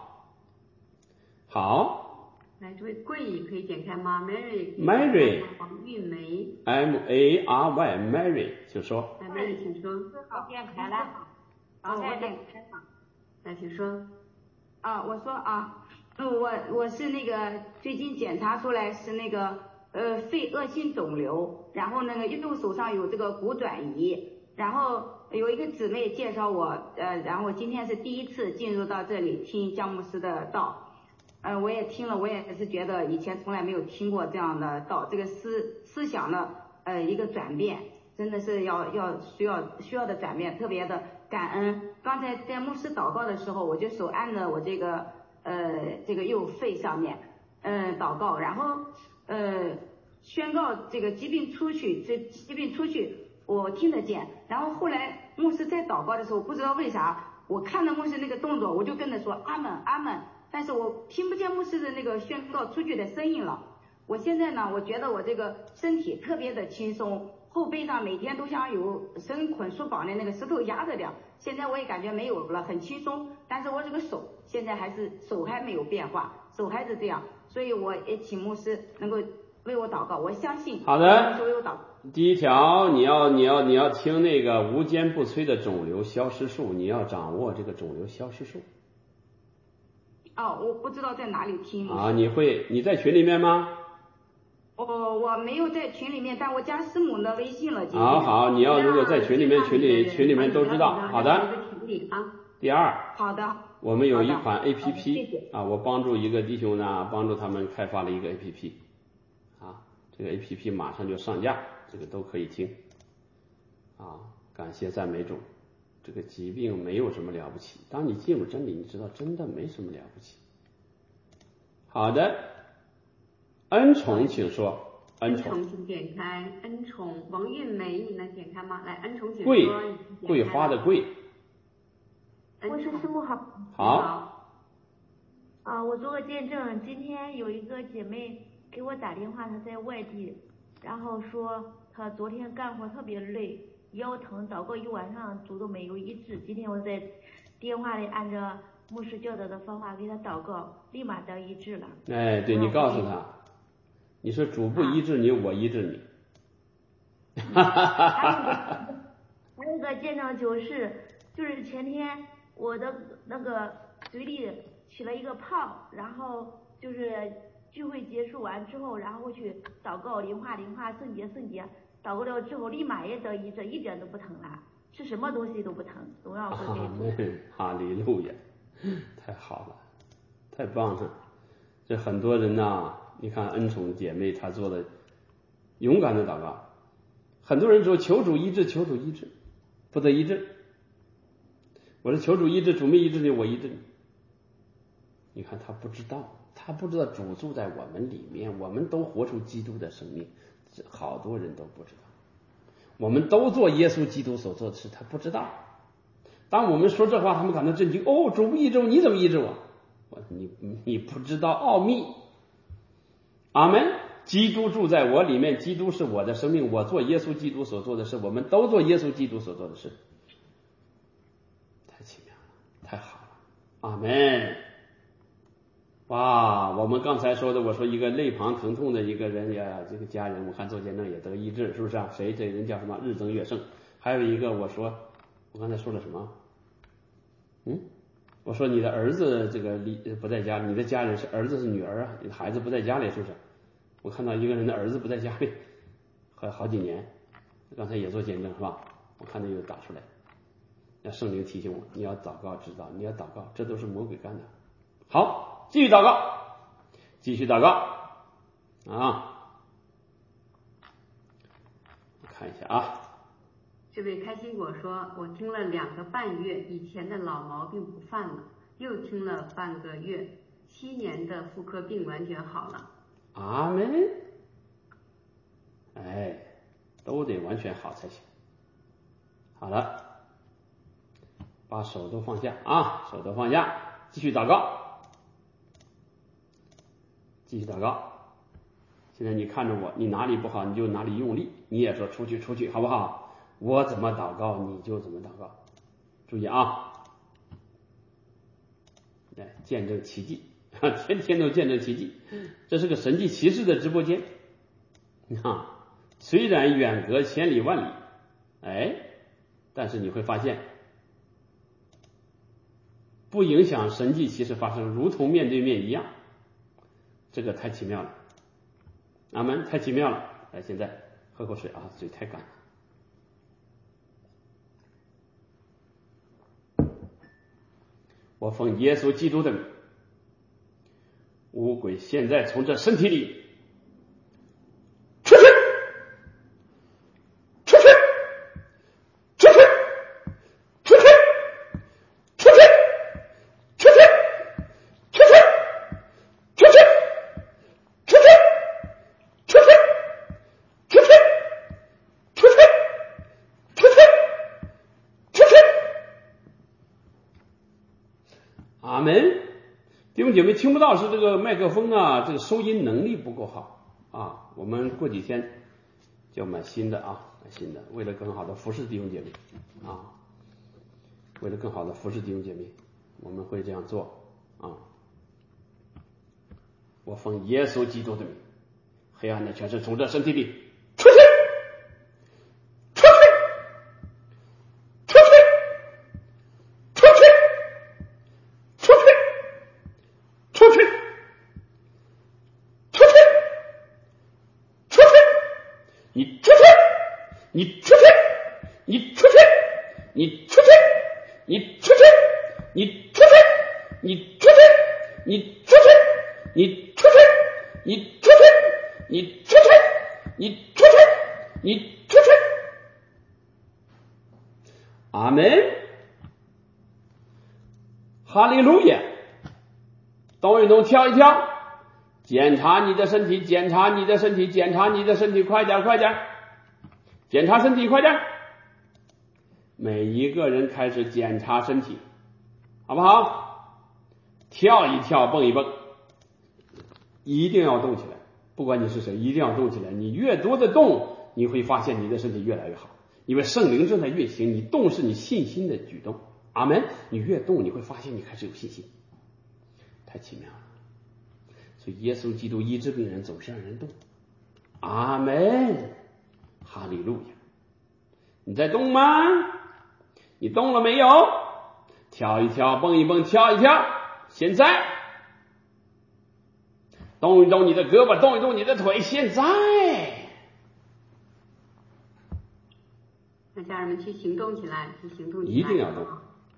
好， 来，这位桂姨可以点开吗 ？Mary。 Mary。 黄玉梅。 M A R Y Mary， 请说。 来 ，Mary，请说。 我点开了。 好，我点开了。来，请说。 啊，我说啊，嗯，我我是那个最近检查出来是那个呃肺恶性肿瘤，然后那个右手上有这个骨转移，然后有一个姊妹介绍我，呃，然后我今天是第一次进入到这里听姜牧师的道，呃，我也听了，我也是觉得以前从来没有听过这样的道，这个思思想的呃一个转变，真的是要要需要需要的转变，特别的感恩。刚才在牧师祷告的时候，我就手按着我这个呃这个右肺上面，嗯、呃、祷告，然后呃宣告这个疾病出去，这疾病出去我听得见。然后后来牧师在祷告的时候，不知道为啥，我看到牧师那个动作，我就跟着说阿门阿门，但是我听不见牧师的那个宣告出去的声音了。我现在呢，我觉得我这个身体特别的轻松，后背上每天都像有绳捆束绑的那个石头压着的，现在我也感觉没有了，很轻松。但是我这个手现在还是手还没有变化，手还是这样，所以我也请牧师能够为我祷告，我相信好的。 为我祷告。 第一条，你要你要你要听那个无坚不摧的肿瘤消失术，你要掌握这个肿瘤消失术。 哦，我不知道在哪里听。 啊，你会你在群里面吗？ 哦，我没有在群里面，但我加师母的微信了。 好好，你要如果在群里面，群里群里面都知道。好的。第二， 好的， 我们有一款 A P P 啊，我帮助一个弟兄呢，帮助他们开发了一个 A P P 啊，这个 A P P 马上就上架，这个都可以听啊。感谢赞美主，这个疾病没有什么了不起，当你进入真理，你知道真的没什么了不起。好的。恩宠请说。恩宠请点开。恩宠王韵梅，你能点开吗？来，恩宠请说。 桂桂花的桂。 我是师母好。 好。 啊，我做个见证，今天有一个姐妹给我打电话，她在外地，然后说她昨天干活特别累，腰疼，祷告一晚上主都没有医治。今天我在电话里按照牧师教导的方法给她祷告，立马得医治了。 哎，对，你告诉她。你说主不医治你，我医治你。哈哈哈哈哈。 还有一个见证就是，就是前天我的那个嘴里起了一个泡，然后就是聚会结束完之后，然后我去祷告灵化灵化圣洁圣洁，祷告了之后立马也得医治，一点都不疼了，吃什么东西都不疼，荣耀归给主。 哈利路亚，太好了，太棒了！这很多人呐。你看恩宠姐妹她做的勇敢的祷告，很多人说求主医治，求主医治，不得医治。我说求主医治，主没医治你，我医治你。你看他不知道，他不知道主住在我们里面，我们都活出基督的生命，好多人都不知道。我们都做耶稣基督所做的事，他不知道。当我们说这话，他们感到震惊。哦，主不医治我，你怎么医治我？我说你你不知道奥秘。阿门。基督住在我里面，基督是我的生命，我做耶稣基督所做的事，我们都做耶稣基督所做的事，太奇妙了，太好了。阿门。哇，我们刚才说的，我说一个肋旁疼痛的一个人呀，这个家人我看做见证也得医治，是不是啊？谁这人叫什么？日增月盛。还有一个我说我刚才说了什么？嗯，我说你的儿子这个离不在家，你的家人是儿子是女儿啊？你的孩子不在家里，是不是？我看到一个人的儿子不在家里，好好几年，刚才也做见证是吧？我看到又打出来，那圣灵提醒我，你要祷告，知道你要祷告，这都是魔鬼干的。好，继续祷告，继续祷告啊！我看一下啊。 这位开心果说，我听了两个半月，以前的老毛病不犯了，又听了半个月，七年的妇科病完全好了。 阿门。哎，都得完全好才行。好了，把手都放下啊，手都放下。 继续祷告，继续祷告。现在你看着我，你哪里不好你就哪里用力，你也说出去出去，好不好？我怎么祷告你就怎么祷告。注意啊，来见证奇迹，天天都见证奇迹，这是个神迹奇事的直播间啊。虽然远隔千里万里，哎，但是你会发现不影响神迹奇事发生，如同面对面一样，这个太奇妙了。阿门，太奇妙了。来，现在喝口水啊，嘴太干了。我奉耶稣基督的名，污鬼现在从这身体里出去，出去，出去，出去，出去，出去，出去，出去，出去，出去，出去，出去，出去，出去。阿门。弟兄姐妹听不到是这个麦克风啊，这个收音能力不够好啊。我们过几天就买新的啊，买新的，为了更好的服侍弟兄姐妹啊，为了更好的服侍弟兄姐妹，我们会这样做啊。我奉耶稣基督的名，黑暗的权势从这身体里出去，出去，出去，出去，出去，出去，出去，出去，你出去，你出去，你出去，你出去，你出去，你出去，你出去，你出去，你出去，你出去，你出去，你出去，你出去。阿门，哈利路亚。动一动，跳一跳，检查你的身体，检查你的身体，检查你的身体，快点快点，检查身体，快点。每一个人开始检查身体，好不好？跳一跳，蹦一蹦，一定要动起来。不管你是谁，一定要动起来。你越多的动，你会发现你的身体越来越好，因为圣灵正在运行，你动是你信心的举动。阿门。你越动，你会发现你开始有信心，太奇妙了。所以耶稣基督医治病人，总是让人动。阿门，哈利路亚。你在动吗？你动了没有？跳一跳，蹦一蹦，跳一跳。现在动一动你的胳膊，动一动你的腿。现在让家人们去行动起来，去行动起来， 一定要动。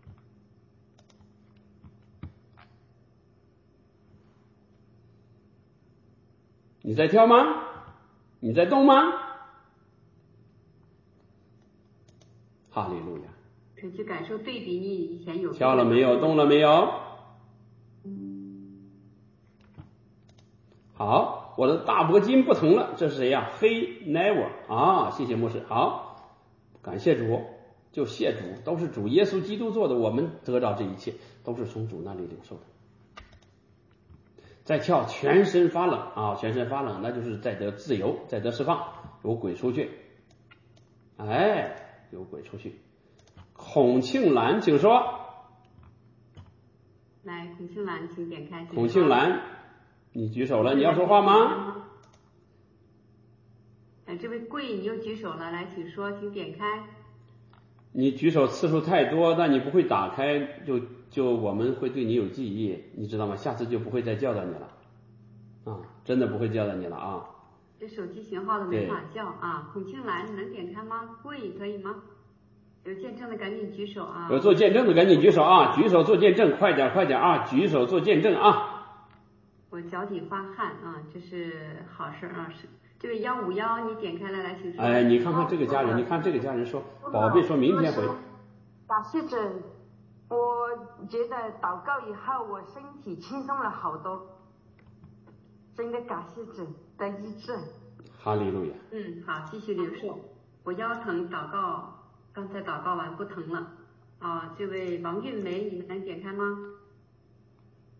你在跳吗？你在动吗？哈利路亚。 可以去感受对比你以前有跳了没有？动了没有？好，我的大脖筋不疼了。这是谁呀？黑 never 啊，谢谢牧师。好，感谢主，就谢主，都是主耶稣基督做的，我们得到这一切都是从主那里领受的。再跳，全身发冷啊，全身发冷，那就是在得自由，在得释放，有鬼出去，哎，有鬼出去。孔庆兰，请说。 来，孔庆兰，请点开。 孔庆兰，你举手了，你要说话吗？ 哎，这位贵，你又举手了，来，请说，请点开。 你举手次数太多，但你不会打开，就就我们会对你有记忆，你知道吗？下次就不会再叫到你了啊，真的不会叫到你了啊。 这手机型号的没法叫啊。孔庆兰，你能点开吗？贵可以吗？有见证的赶紧举手啊！ 有做见证的赶紧举手啊！举手做见证，快点快点啊！举手做见证啊！ 我脚底发汗啊，这是好事啊！是这位幺五幺，你点开了，来请说。 哎，你看看这个家人，你看这个家人说，宝贝说明天回。 感谢主，我觉得祷告以后我身体轻松了好多，真的感谢主的医治。 哈利路亚。 嗯，好，继续领受。我腰疼，祷告。刚才祷告完不疼了啊！这位王韵梅，你们能点开吗？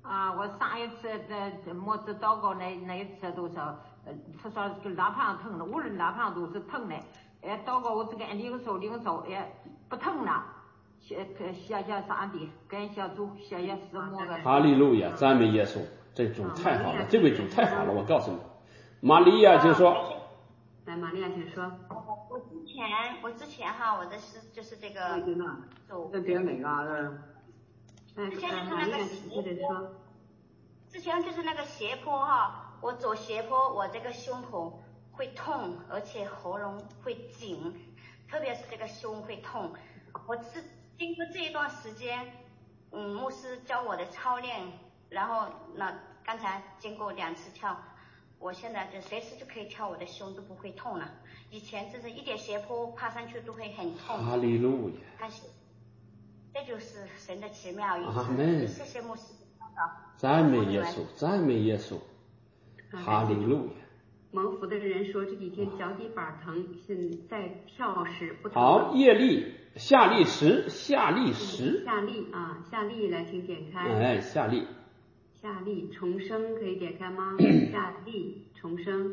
啊，我上一次在末次祷告那那一次都是，呃，他说这个肋旁疼了，无论肋旁都是疼的，哎，祷告我只敢领受领受，哎，不疼了，谢谢谢上帝，感谢主，谢谢师母。 哈利路亚，赞美耶稣，这主太好了，这位主太好了，我告诉你，玛利亚就说， 来，玛利亚请说。 我之前我之前哈，我的是就是这个走， 这点哪个？ 之前就是那个斜坡，之前就是那个斜坡哈，我走斜坡，我这个胸口会痛，而且喉咙会紧，特别是这个胸会痛。我是经过这一段时间，嗯，牧师教我的操练，然后那刚才经过两次跳，我现在就随时就可以跳，我的胸都不会痛了。以前就是一点斜坡爬上去都会很痛。 哈利路亚。 但是这就是神的奇妙与阿门。 谢谢牧师。 赞美耶稣，赞美耶稣，哈利路亚。 蒙福的人说这几天脚底板疼，现在跳时不疼。 好，业力夏利时，夏利时， 夏利啊，夏利来，请点开。 哎，夏利， 夏利重生可以点开吗？夏利重生，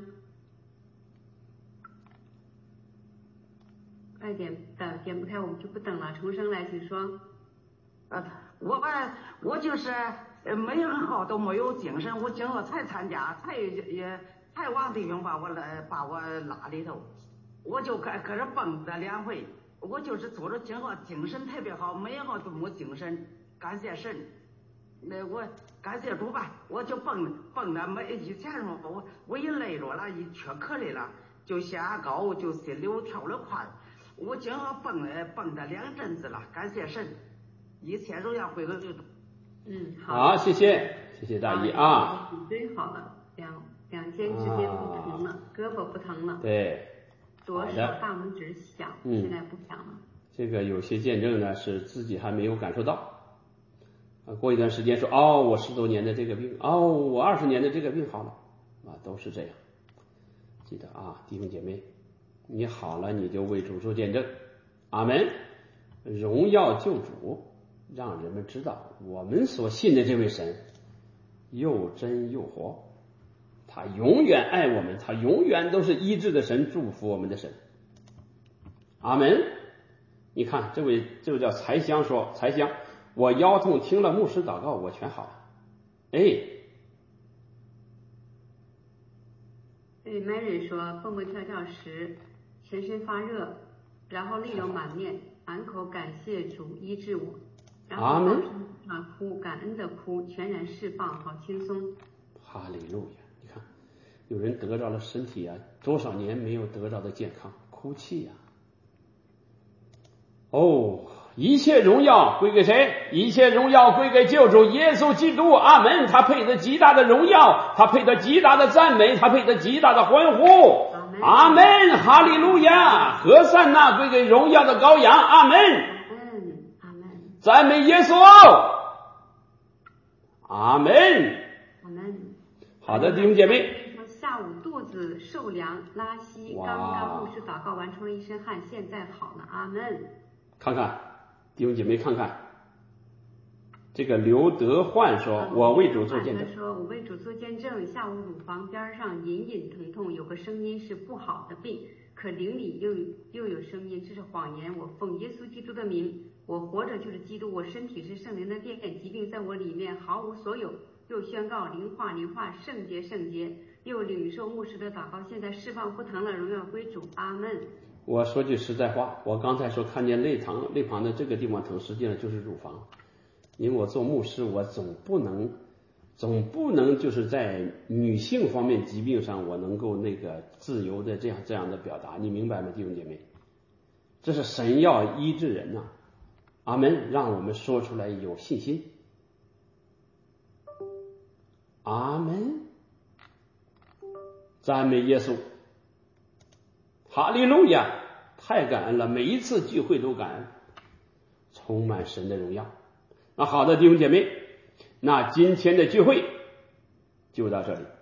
快点的，点不开我们就不等了。重生来，请说。 呃，我我就是呃没有好都没有精神，我今后才参加，才也才王弟兄把我来把我拉里头，我就搁搁这蹦跶两回，我就是做着今后精神特别好，没有好都没精神，感谢神，那我感谢主吧，我就蹦蹦的没以前什么我我一累着了，一缺课累了就下高，就心里跳得快，我今后蹦了蹦跶两阵子了，感谢神。一切荣耀归给主。 嗯， 好，谢谢，谢谢大姨啊。 颈椎好了，两两肩之间不疼了，胳膊不疼了。 对。 左手大拇指响，现在不响了。 这个有些见证呢是自己还没有感受到，啊，过一段时间说哦，我十多年的这个病，哦，我二十年的这个病好了，啊，都是这样。记得啊，弟兄姐妹，你好了你就为主做见证，阿门，荣耀救主。让人们知道我们所信的这位神又真又活，他永远爱我们，他永远都是医治的神，祝福我们的神，阿门。你看这位这位叫财香说，财香，我腰痛听了牧师祷告我全好了。哎， 对 Mary 说蹦蹦跳跳时全身发热，然后泪流满面，满口感谢主医治我，然后大声啊哭，感恩的哭，全然释放，好轻松。 哈利路亚！你看，有人得着了身体啊，多少年没有得着的健康，哭泣呀、啊！哦，一切荣耀归给谁？一切荣耀归给救主耶稣基督，阿门！他配得极大的荣耀，他配得极大的赞美，他配得极大的欢呼，阿门！哈利路亚！何善那归给荣耀的羔羊，阿门！赞美耶稣，阿门， 阿门。 好的，弟兄姐妹。 下午肚子受凉拉稀，刚刚牧师祷告完出了一身汗，现在好了，阿门。 看看，弟兄姐妹看看，这个刘德焕说：“我为主做见证。” 他说：“我为主做见证，下午乳房边上隐隐疼痛，有个声音是不好的病，可灵里又又有声音，这是谎言。我奉耶稣基督的名。”我活着就是基督，我身体是圣灵的殿，疾病在我里面毫无所有。又宣告灵化灵化，圣洁圣洁，又领受牧师的祷告，现在释放不疼了，荣耀归主，阿门。 我说句实在话，我刚才说看见肋旁肋旁的这个地方疼，实际上就是乳房。因为我做牧师，我总不能总不能就是在女性方面疾病上，我能够那个自由的这样这样的表达，你明白吗，弟兄姐妹？这是神要医治人呐、啊。阿门，让我们说出来有信心。阿门，赞美耶稣，哈利路亚，太感恩了，每一次聚会都感恩，充满神的荣耀。那好的，弟兄姐妹，那今天的聚会就到这里。